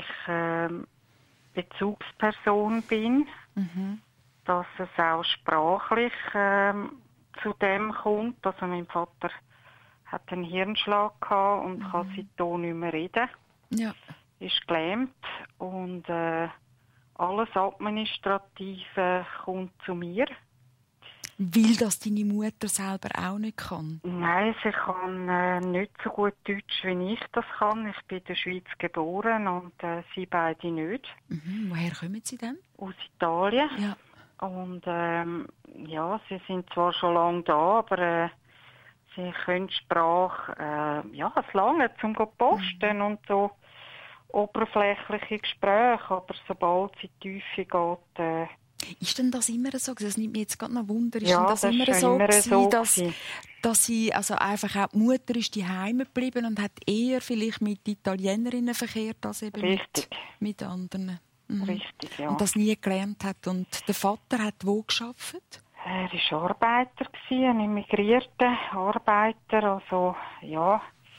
Bezugsperson bin, dass es auch sprachlich zu dem kommt. Also mein Vater hat einen Hirnschlag gehabt und kann seitdem nicht mehr reden. Ja. Ist gelähmt und alles Administrative kommt zu mir. Weil das deine Mutter selber auch nicht kann? Nein, sie kann nicht so gut Deutsch, wie ich das kann. Ich bin in der Schweiz geboren und sie beide nicht. Woher kommen sie denn? Aus Italien. Ja. Und sie sind zwar schon lange da, aber sie können die Sprache es lange zum posten und so oberflächliche Gespräche, aber sobald sie in die Tiefe geht... Ist denn das immer so? Das nimmt mich jetzt gerade noch Wunder. Ist ja, denn das immer so gewesen, dass sie also einfach auch die Mutter ist die Heime geblieben und hat eher vielleicht mit Italienerinnen verkehrt als eben mit anderen? Richtig, ja. Und das nie gelernt hat. Und der Vater hat wo gearbeitet? Er war Arbeiter, ein emigrierter Arbeiter. Also, ja,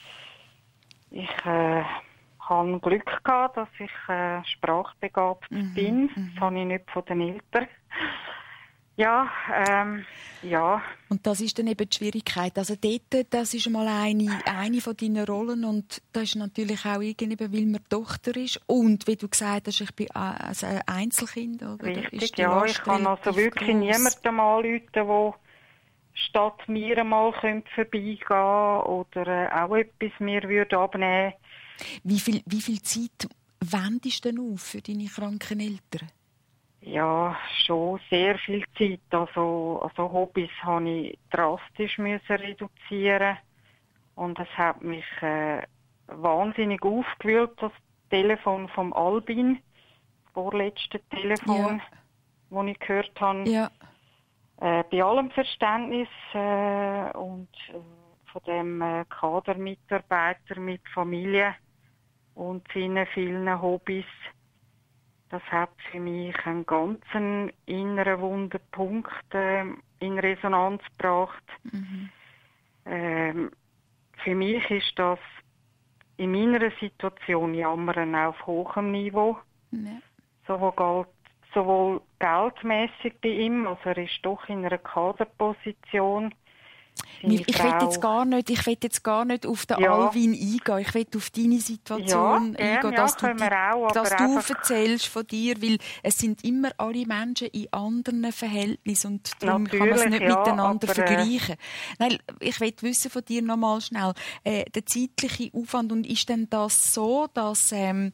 Ich habe Glück gehabt, dass ich sprachbegabt bin. Das habe ich nicht von den Eltern. Ja. Und das ist dann eben die Schwierigkeit. Also dort, das ist mal eine von deinen Rollen und das ist natürlich auch irgendwie, weil man Tochter ist und wie du gesagt hast, ich bin also ein Einzelkind. Oder? Richtig, ja. Ich kann also wirklich niemandem anrufen, der statt mir mal vorbeigehen oder auch etwas mir würde abnehmen. Wie viel Zeit wendest du denn auf für deine kranken Eltern? Ja, schon sehr viel Zeit. Also Hobbys habe ich drastisch reduzieren und es hat mich wahnsinnig aufgewühlt, das Telefon vom Albin, das vorletzte Telefon, das ich gehört habe. Ja. Bei allem Verständnis und von dem Kadermitarbeiter mit Familie und seinen vielen Hobbys. Das hat für mich einen ganz inneren wunden Punkt in Resonanz gebracht. Für mich ist das in meiner Situation Jammern auf hohem Niveau. Ja. Sowohl geldmässig bei ihm, also er ist doch in einer Kaderposition. Ich will jetzt gar nicht auf den Alvin eingehen. Ich will auf deine Situation eingehen, dass du erzählst von dir, weil es sind immer alle Menschen in anderen Verhältnissen und darum kann man es nicht miteinander vergleichen. Nein, ich will wissen von dir noch mal schnell, der zeitliche Aufwand, und ist denn das so, dass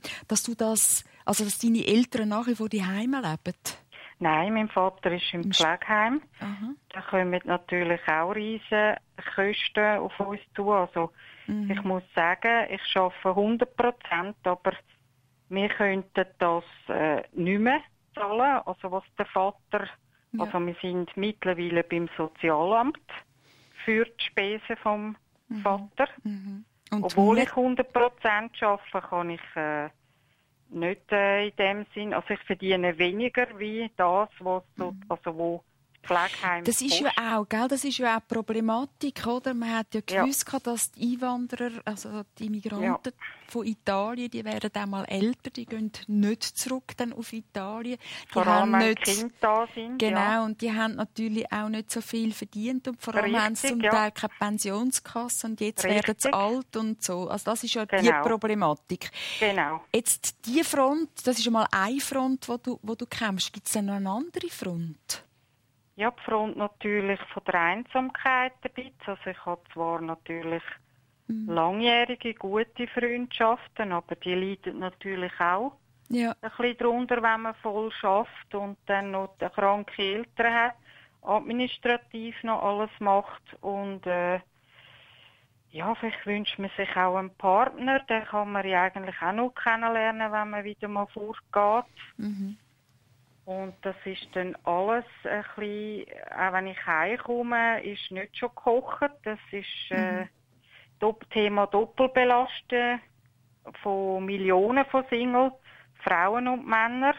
deine Eltern nach wie vor daheim leben? Nein, mein Vater ist im Pflegeheim. Da kommen natürlich auch riesige Kosten auf uns zu. Also ich muss sagen, ich arbeite 100%, aber wir könnten das nicht mehr zahlen. Also was der Vater, also wir sind mittlerweile beim Sozialamt für die Spesen vom Vater. Und obwohl ich 100% arbeite, kann ich nicht in dem Sinn, also ich verdiene weniger wie das, was wo Pflegeheim das ist kostet. Ja auch, gell? Das ist ja auch die Problematik, oder? Man hat ja gewusst, dass die Einwanderer, also die Migranten von Italien, die werden auch mal älter, die gehen nicht zurück dann auf Italien. Die vor allem wenn Kinder da sind. Genau, und die haben natürlich auch nicht so viel verdient und vor allem haben sie zum Teil keine Pensionskasse und jetzt werden sie alt und so. Also das ist ja die Problematik. Genau. Jetzt die Front, das ist mal eine Front, wo du kämpfst. Gibt es denn noch eine andere Front? Ja, die Front natürlich von der Einsamkeit ein bisschen. Also ich habe zwar natürlich langjährige, gute Freundschaften, aber die leiden natürlich auch ein bisschen darunter, wenn man voll schafft und dann noch kranke Eltern hat, administrativ noch alles macht. Und vielleicht wünscht man sich auch einen Partner, den kann man ja eigentlich auch noch kennenlernen, wenn man wieder mal fortgeht. Und das ist dann alles ein bisschen, auch wenn ich heimkomme, ist nicht schon gekocht. Das ist Thema Doppelbelasten von Millionen von Single, Frauen und Männern.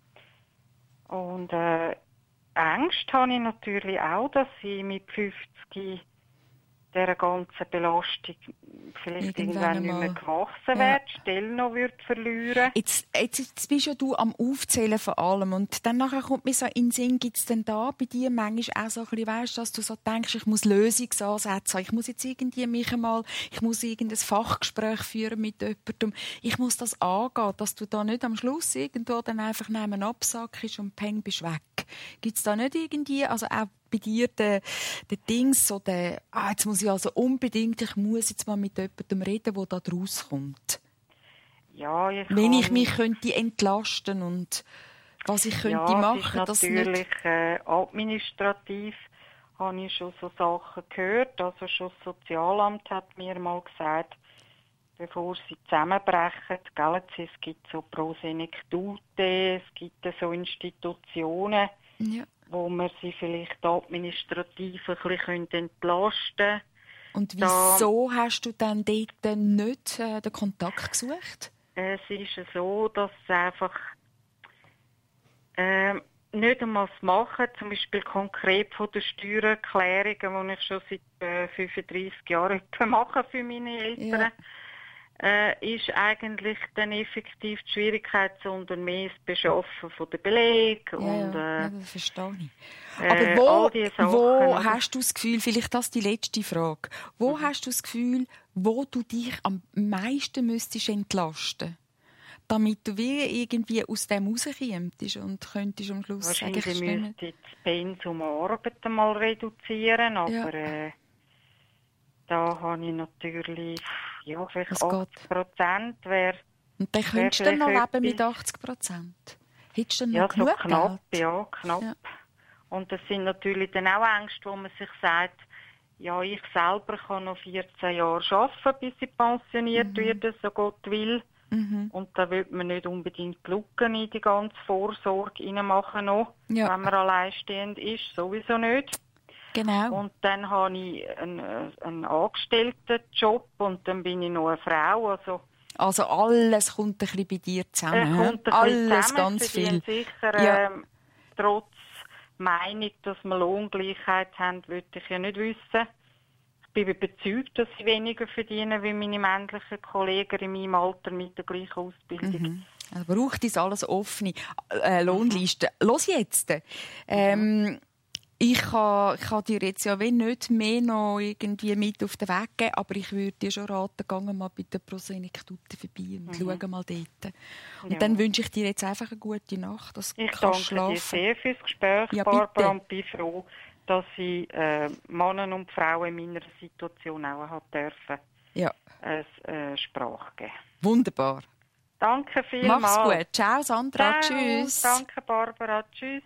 Und Angst habe ich natürlich auch, dass ich mit 50 dieser ganzen Belastung vielleicht irgendwann nicht mehr gewachsen wird, Stelle noch verlieren. Jetzt bist ja du am Aufzählen von allem und dann nachher kommt mir so in den Sinn, gibt es denn da bei dir manchmal auch so ein bisschen, weißt, dass du so denkst, ich muss Lösungsansätze haben, ich muss jetzt irgendwie ich muss irgendein Fachgespräch führen mit jemandem, ich muss das angehen, dass du da nicht am Schluss irgendwo dann einfach neben absackst und peng bist weg. Gibt es da nicht irgendwie, also auch bei dir der Dings, so jetzt muss ich also unbedingt, ich muss jetzt mal mit jemandem reden, der da rauskommt. Ja, wenn ich mich könnte entlasten und was ich könnte machen, das ist natürlich administrativ habe ich schon so Sachen gehört. Also schon das Sozialamt hat mir mal gesagt, bevor sie zusammenbrechen, es gibt so Prosenektute, es gibt so Institutionen, wo man sie vielleicht administrativ ein bisschen entlasten können. Und wieso hast du dann dort nicht den Kontakt gesucht? Es ist so, dass es einfach nicht einmal das Machen, zum Beispiel konkret von den Steuererklärungen, die ich schon seit 35 Jahren mache für meine Eltern. ist eigentlich dann effektiv die Schwierigkeit, sondern mehr das Beschaffen von der Belege und das verstehe ich. Aber all diese Sachen, wo hast du das Gefühl, vielleicht das die letzte Frage, wo hast du das Gefühl, wo du dich am meisten müsstest entlasten, damit du wie irgendwie aus dem rauskommst und könntest am Schluss sagen, wahrscheinlich müsste ich das Pensum Arbeit mal reduzieren, aber da habe ich natürlich vielleicht 80% wäre. Und dann könntest du dann noch leben mit 80%? Hättest du dann noch genug so knapp, Geld? Ja, knapp. Ja. Und das sind natürlich dann auch Ängste, wo man sich sagt, ja, ich selber kann noch 14 Jahre arbeiten, bis ich pensioniert werde, so Gott will. Und da will man nicht unbedingt die Lücken in die ganze Vorsorge reinmachen noch, wenn man alleinstehend ist, sowieso nicht. Genau. Und dann habe ich einen Angestelltenjob und dann bin ich noch eine Frau. Also alles kommt ein bisschen bei dir zusammen. Alles zusammen, ganz viel. Sicher, trotz Meinung, dass wir Lohngleichheit haben, würde ich ja nicht wissen. Ich bin überzeugt, dass ich weniger verdiene wie meine männlichen Kollegen in meinem Alter mit der gleichen Ausbildung. Also braucht es alles offene Lohnlisten. Los jetzt! Ich kann dir jetzt ja nicht mehr noch irgendwie mit auf den Weg geben, aber ich würde dir schon raten, geh mal bei der Prosenektute vorbei und schau mal dort. Und dann wünsche ich dir jetzt einfach eine gute Nacht, dass du kannst schlafen. Ich danke dir sehr fürs Gespräch, Barbara, und bin froh, dass ich Männer und Frauen in meiner Situation auch dürfen eine Sprache geben. Wunderbar. Danke vielmals. Mach's gut. Ciao, Sandra. Ciao. Tschüss. Danke, Barbara. Tschüss.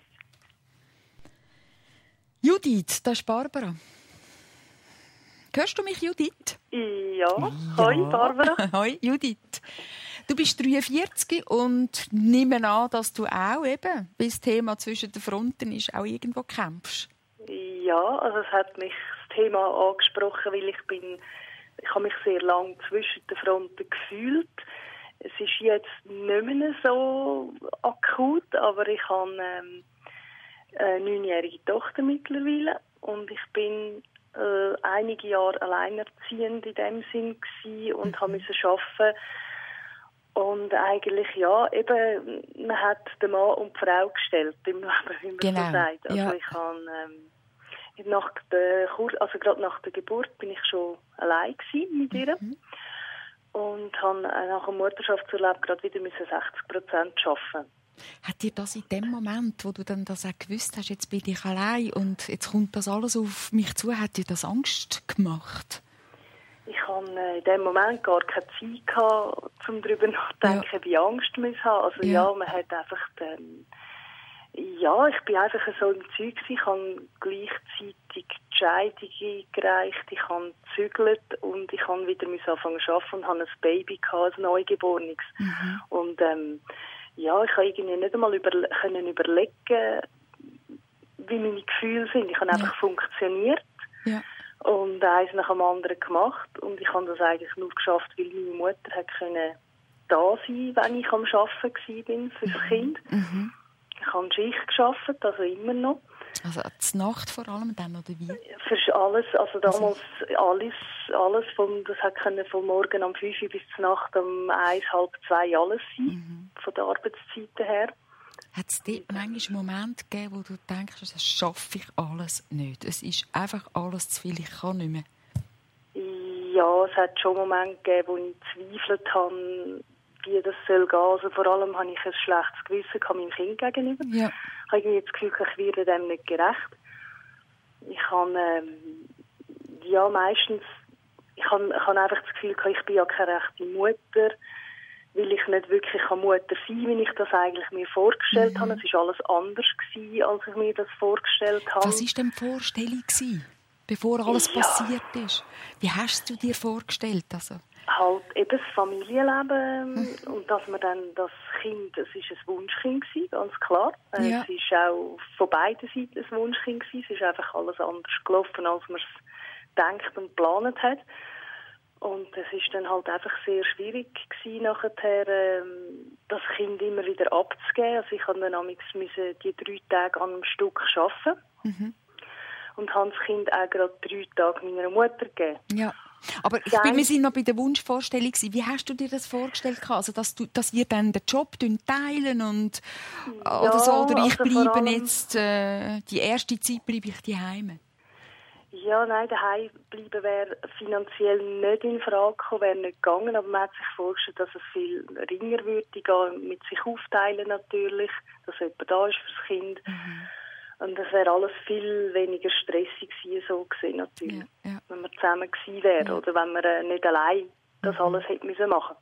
Judith, das ist Barbara. Hörst du mich, Judith? Ja. Hoi, Barbara. Hoi, Judith. Du bist 43 und nehme an, dass du auch eben, wie das Thema zwischen den Fronten ist, auch irgendwo kämpfst. Ja, also es hat mich das Thema angesprochen, weil ich habe mich sehr lange zwischen den Fronten gefühlt. Es ist jetzt nicht mehr so akut, aber ich habe eine 9-jährige Tochter mittlerweile und ich bin einige Jahre alleinerziehend in dem Sinn gewesen und musste arbeiten. Und eigentlich, eben, man hat den Mann und die Frau gestellt, im Leben, wie man so sagt. Also ich habe gerade nach der Geburt bin ich schon allein gewesen mit ihr. Und habe nach dem Mutterschaftsurlaub gerade wieder 60% arbeiten. Hat dir das in dem Moment, wo du dann das auch gewusst hast, jetzt bin ich allein und jetzt kommt das alles auf mich zu, hat dir das Angst gemacht? Ich hatte in dem Moment gar keine Zeit gehabt, um darüber nachzudenken, wie Angst man haben. Also man hat einfach ich bin einfach so im Zeug. Ich habe gleichzeitig die Scheidung eingereicht, ich habe gezügelt und ich habe wieder anfangen zu arbeiten und habe ein Baby gehabt, ein Neugeborenes. Und ich konnte irgendwie nicht einmal überlegen, wie meine Gefühle sind. Ich habe einfach funktioniert und eins nach dem anderen gemacht. Und ich habe das eigentlich nur geschafft, weil meine Mutter hat da sein, wenn ich am Arbeiten war für das Kind. Ich habe Schicht gearbeitet, also immer noch. Also die Nacht vor allem dann, oder wie? Für alles, also damals alles das hat von morgen um 5 Uhr bis zur Nacht um 1, halb 2 alles sein, von der Arbeitszeiten her. Hat es dort manchmal einen Moment gegeben, wo du denkst, das schaffe ich alles nicht? Es ist einfach alles zu viel, ich kann nicht mehr. Ja, es hat schon Momente gegeben, wo ich gezweifelt habe, wie das soll gehen. Also vor allem habe ich ein schlechtes Gewissen meinem Kind gegenüber. Ja. Ich habe irgendwie das Gefühl, ich werde dem nicht gerecht. Ich habe meistens ich habe einfach das Gefühl, ich bin ja keine rechte Mutter, weil ich nicht wirklich Mutter sein kann, wie ich das eigentlich mir vorgestellt habe. Es war alles anders gewesen, als ich mir das vorgestellt habe. Was war denn die Vorstellung gewesen, bevor alles passiert ist? Wie hast du dir vorgestellt? Also? Halt eben das Familienleben und dass man dann das Kind, es ist ein Wunschkind gewesen, ganz klar. Es ist auch von beiden Seiten ein Wunschkind gewesen. Es ist einfach alles anders gelaufen, als man es gedacht und geplant hat. Und es ist dann halt einfach sehr schwierig gewesen, nachher das Kind immer wieder abzugeben. Also ich musste dann die 3 Tage an einem Stück arbeiten und habe das Kind auch gerade 3 Tage meiner Mutter gegeben. Ja. Aber wir sind noch bei der Wunschvorstellung. Wie hast du dir das vorgestellt? Also, dass wir dann den Job teilen und oder so? Oder ich bleibe jetzt, die erste Zeit bleibe ich daheim? Ja, nein, daheim bleiben wäre finanziell nicht in Frage gekommen, wäre nicht gegangen, aber man hat sich vorgestellt, dass es viel ringer würde gehen, mit sich aufteilen natürlich, dass jemand da ist fürs Kind. Und das wäre alles viel weniger stressig gewesen, so gesehen natürlich, wenn wir zusammen gewesen wären oder wenn wir nicht allein das alles hätte müssen machen.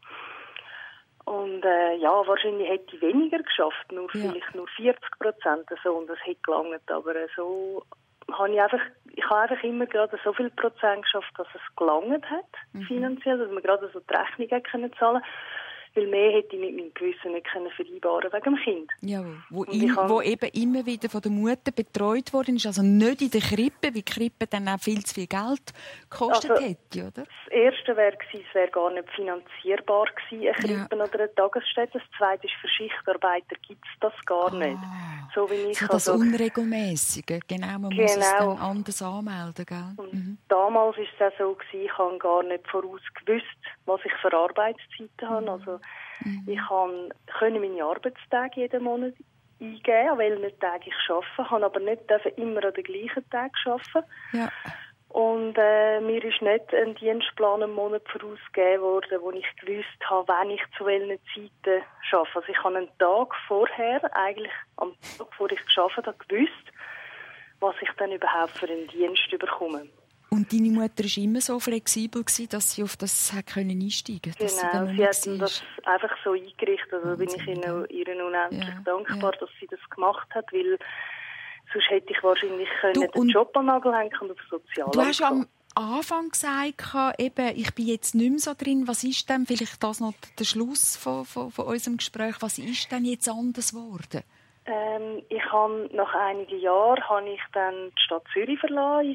Und wahrscheinlich hätte ich weniger geschafft, vielleicht nur 40% so, und das hätte gelangt, aber so habe ich habe einfach immer gerade so viel Prozent geschafft, dass es gelangt hat, finanziell, dass wir gerade so die Rechnung zahlen können. Weil mehr hätte ich mit meinem Gewissen nicht vereinbaren wegen dem Kind. Ja, wo eben immer wieder von der Mutter betreut worden ist, also nicht in der Krippe, weil die Krippe dann auch viel zu viel Geld gekostet hätte, oder? Das Erste wäre gewesen, es wäre gar nicht finanzierbar gewesen, eine Krippe oder eine Tagesstätte. Das Zweite ist, für Schichtarbeiter gibt es das gar nicht. So wie ich das Unregelmäßige, genau, man muss es dann anders anmelden, gell? Und damals war es auch so gewesen, ich habe gar nicht voraus gewusst, was ich für Arbeitszeiten habe. Also ich konnte meine Arbeitstage jeden Monat eingeben, an welchen Tagen ich arbeite, habe aber nicht immer an den gleichen Tag arbeiten. Ja. Und mir ist nicht ein Dienstplan einen Monat vorausgegeben worden, wo ich gewusst habe, wann ich zu welchen Zeiten arbeite. Also ich habe einen Tag vorher, eigentlich am Tag, bevor ich gearbeitet habe, gewusst, was ich dann überhaupt für einen Dienst bekomme. Und deine Mutter war immer so flexibel, dass sie auf das einsteigen konnte? Genau, sie hat das einfach so eingerichtet. Also bin ich ihr unendlich dankbar, dass sie das gemacht hat, weil sonst hätte ich wahrscheinlich den Job an den Nagel hängen und auf Sozialamt. Du hast am Anfang gesagt, eben, ich bin jetzt nicht mehr so drin. Was ist denn, vielleicht das noch der Schluss von unserem Gespräch, was ist denn jetzt anders geworden? Nach einigen Jahren habe ich dann die Stadt Zürich verlassen.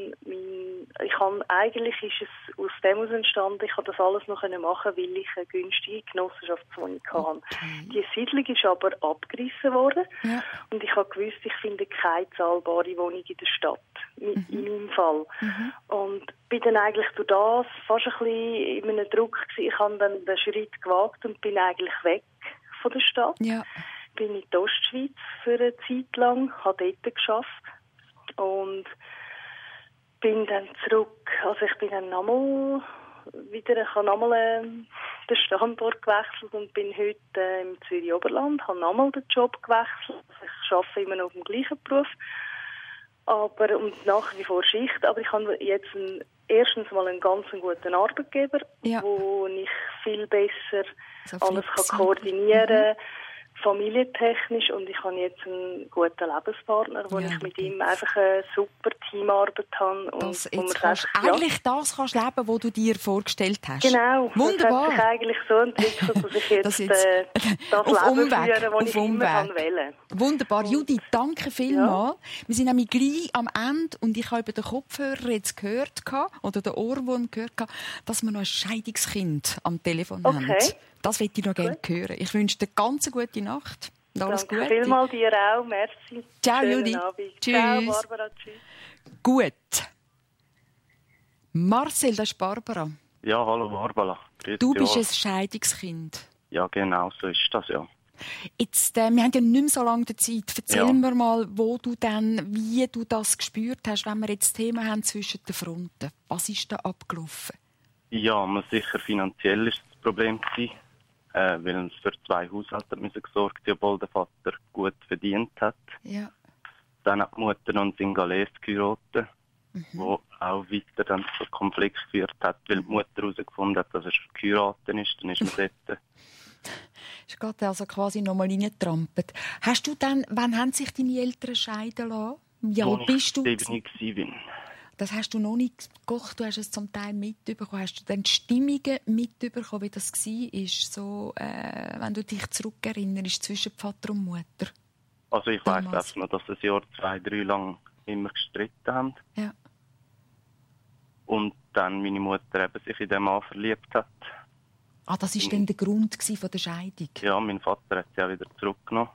Eigentlich ist es aus dem heraus entstanden, ich konnte das alles noch machen, weil ich eine günstige Genossenschaftswohnung hatte. Die Siedlung ist aber abgerissen worden und ich habe gewusst, ich finde keine zahlbare Wohnung in der Stadt, in meinem Fall. Und bin dann eigentlich durch das fast ein bisschen in einem Druck gewesen. Ich habe dann den Schritt gewagt und bin eigentlich weg von der Stadt. Ja. Bin in die Ostschweiz für eine Zeit lang, habe dort gearbeitet und bin dann zurück. Also ich bin dann nochmal den Standort gewechselt und bin heute im Zürich Oberland, habe nochmal den Job gewechselt. Ich arbeite immer noch auf dem gleichen Beruf, und nach wie vor Schicht, aber ich habe jetzt erstens mal einen ganz guten Arbeitgeber, wo ich viel besser alles koordinieren kann. Familientechnisch, und ich habe jetzt einen guten Lebenspartner, wo ich mit ihm einfach eine super Teamarbeit habe. Und das kannst du leben, was du dir vorgestellt hast. Genau. Wunderbar. Das hat sich eigentlich so entwickelt, dass ich jetzt das Leben führe, das ich immer wählen kann. Wunderbar. Judith, danke vielmals. Wir sind nämlich gleich am Ende und ich habe über den Kopfhörer jetzt gehört, oder den Ohrwurm gehört, dass wir noch ein Scheidungskind am Telefon haben. Das möchte ich noch gerne hören. Ich wünsche dir ganz eine gute Nacht. Und alles Gute. Danke vielmals dir auch. Merci. Ciao, Judith. Tschüss. Ciao, Barbara. Tschüss. Gut. Marcel, das ist Barbara. Ja, hallo Barbara. Du bist ein Scheidungskind. Ja, genau, so ist das, ja. Jetzt, wir haben ja nicht mehr so lange Zeit. Erzähl mir mal, wie du das gespürt hast, wenn wir jetzt das Thema haben zwischen den Fronten. Was ist da abgelaufen? Ja, sicher finanziell ist das Problem gewesen. Weil uns für 2 Haushalte gesorgt haben, obwohl der Vater gut verdient hat. Ja. Dann hat die Mutter uns in Galees geheiratet, wo auch weiter dann zu Konflikt geführt hat, weil die Mutter herausgefunden hat, dass er schon geheiratet ist. Dann ist man dort. Ist gerade also quasi nochmal reingetrampelt. Hast du dann, wann haben sich deine Eltern scheiden lassen? Ja, wo bist du? Das hast du noch nicht gekocht, du hast es zum Teil mitbekommen. Hast du dann die Stimmungen mitbekommen, wie das war, so, wenn du dich zurückerinnerst, zwischen Vater und Mutter? Also ich weiss selbst noch, dass das Jahr 2, 3 lang immer gestritten haben. Ja. Und dann meine Mutter eben sich in den Mann verliebt hat. Das war dann der Grund von der Scheidung? Ja, mein Vater hat sie auch wieder zurückgenommen.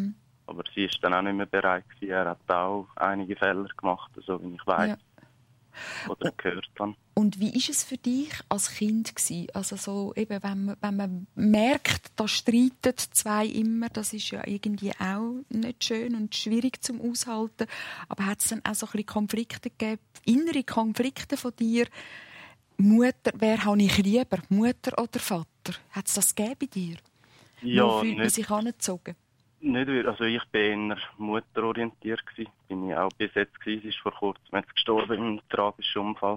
Aber sie war dann auch nicht mehr bereit gewesen. Er hat auch einige Fehler gemacht, so wie ich weiss. Ja. oder gehört habe. Und wie war es für dich als Kind gewesen? Also so eben, wenn man merkt, da streiten zwei immer, das ist ja irgendwie auch nicht schön und schwierig zum Aushalten. Aber hat es dann auch so ein bisschen Konflikte gegeben, innere Konflikte von dir? Mutter, wer habe ich lieber, Mutter oder Vater? Hat es das gegeben bei dir? Ja, wo fühlt man sich angezogen? Nicht, also ich bin eher mutterorientiert gewesen. Bin ich auch bis jetzt gewesen. Sie ist vor kurzem jetzt gestorben in einem tragischen Unfall.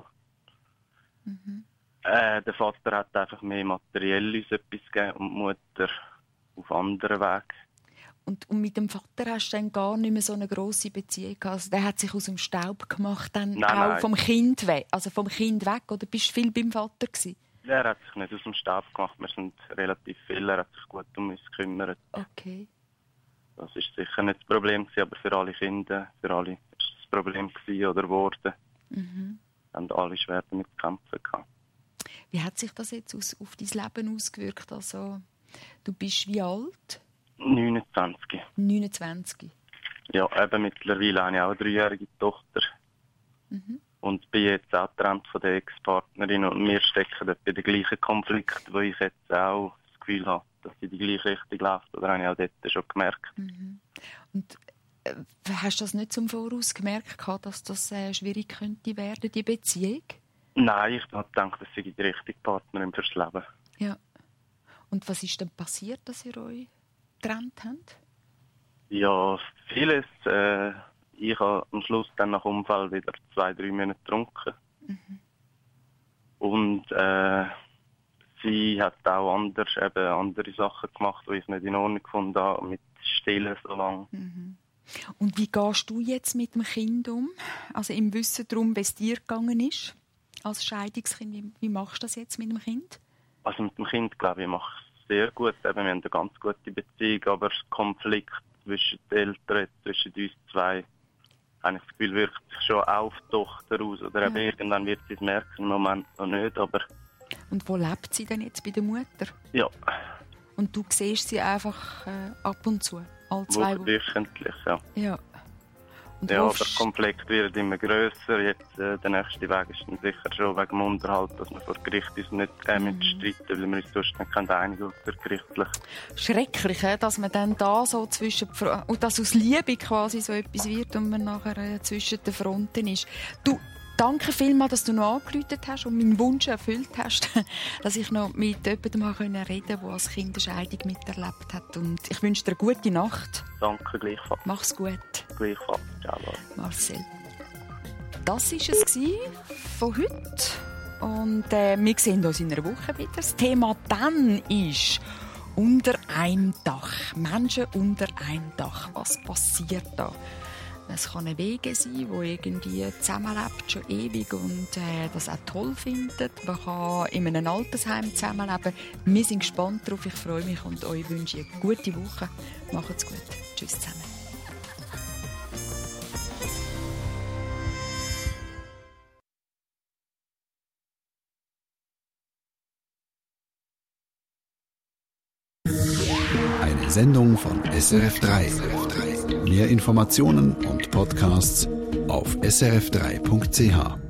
Mhm. Der Vater hat einfach mehr materiell uns etwas gegeben und die Mutter auf anderen Wegen. Und mit dem Vater hast du dann gar nicht mehr so eine grosse Beziehung gehabt? Also der hat sich aus dem Staub gemacht, dann nein. Vom Kind weg? Also vom Kind weg? Oder bist du viel beim Vater gewesen? Er hat sich nicht aus dem Staub gemacht. Wir sind relativ viele. Er hat sich gut um uns gekümmert. Okay. Das war sicher nicht das Problem, aber für alle Kinder, für alle war es das Problem oder geworden. Mhm. Haben alle schwer damit zu kämpfen gehabt. Wie hat sich das jetzt auf dein Leben ausgewirkt? Also, du bist wie alt? 29. 29? Ja, eben mittlerweile habe ich auch eine 3-jährige Tochter. Mhm. Und bin jetzt auch getrennt von der Ex-Partnerin. Und wir stecken dort bei den gleichen Konflikt, wo ich jetzt auch das Gefühl habe, dass sie die gleiche Richtung läuft. Oder habe ich auch dort schon gemerkt. Mhm. Und hast du das nicht zum Voraus gemerkt, dass das schwierig könnte werden, die Beziehung? Nein, ich habe gedacht, dass sie die richtige Partnerin fürs Leben. Ja. Und was ist denn passiert, dass ihr euch getrennt habt? Ja, vieles. Ich habe am Schluss dann nach dem Unfall wieder 2-3 Monate getrunken. Mhm. Und sie hat auch andere Sachen gemacht, die ich nicht in Ordnung gefunden habe, mit Stillen so lange. Mhm. Und wie gehst du jetzt mit dem Kind um? Also im Wissen darum, wie es dir gegangen ist, als Scheidungskind. Wie machst du das jetzt mit dem Kind? Also mit dem Kind, glaube ich, mache ich es sehr gut. Wir haben eine ganz gute Beziehung, aber der Konflikt zwischen den Eltern, zwischen uns zwei, habe ich das Gefühl, wirkt sich schon auf die Tochter aus. Oder ja. Irgendwann wird sie es merken, im Moment noch nicht. Aber und wo lebt sie denn jetzt bei der Mutter? Ja. Und du siehst sie einfach ab und zu? Alle 2 Wochen? Wöchentlich, ja. Ja. Und ja, der Konflikt wird immer grösser. Jetzt, der nächste Weg ist dann sicher schon wegen dem Unterhalt, dass wir vor Gericht uns nicht streiten, weil wir uns sonst nicht einigen können, gerichtlich. Schrecklich, dass man dann da so und dass aus Liebe quasi so etwas wird und man nachher zwischen den Fronten ist. Du, danke vielmals, dass du noch angerufen hast und meinen Wunsch erfüllt hast, dass ich noch mit jemandem reden konnte, der als Kind eine Scheidung miterlebt hat. Und ich wünsche dir eine gute Nacht. Danke, gleichfalls. Mach's gut. Gleichfalls. Ciao. Marcel. Das war es von heute. Und wir sehen uns in einer Woche wieder. Das Thema dann ist «Unter einem Dach». Menschen unter einem Dach. Was passiert da? Es kann ein Wege sein, wo irgendwie zusammenlebt, schon ewig und das auch toll findet. Man kann in einem Altersheim zusammenleben. Wir sind gespannt darauf. Ich freue mich und euch wünsche eine gute Woche. Macht's gut. Tschüss zusammen. Eine Sendung von SRF3. Mehr Informationen und Podcasts auf srf3.ch.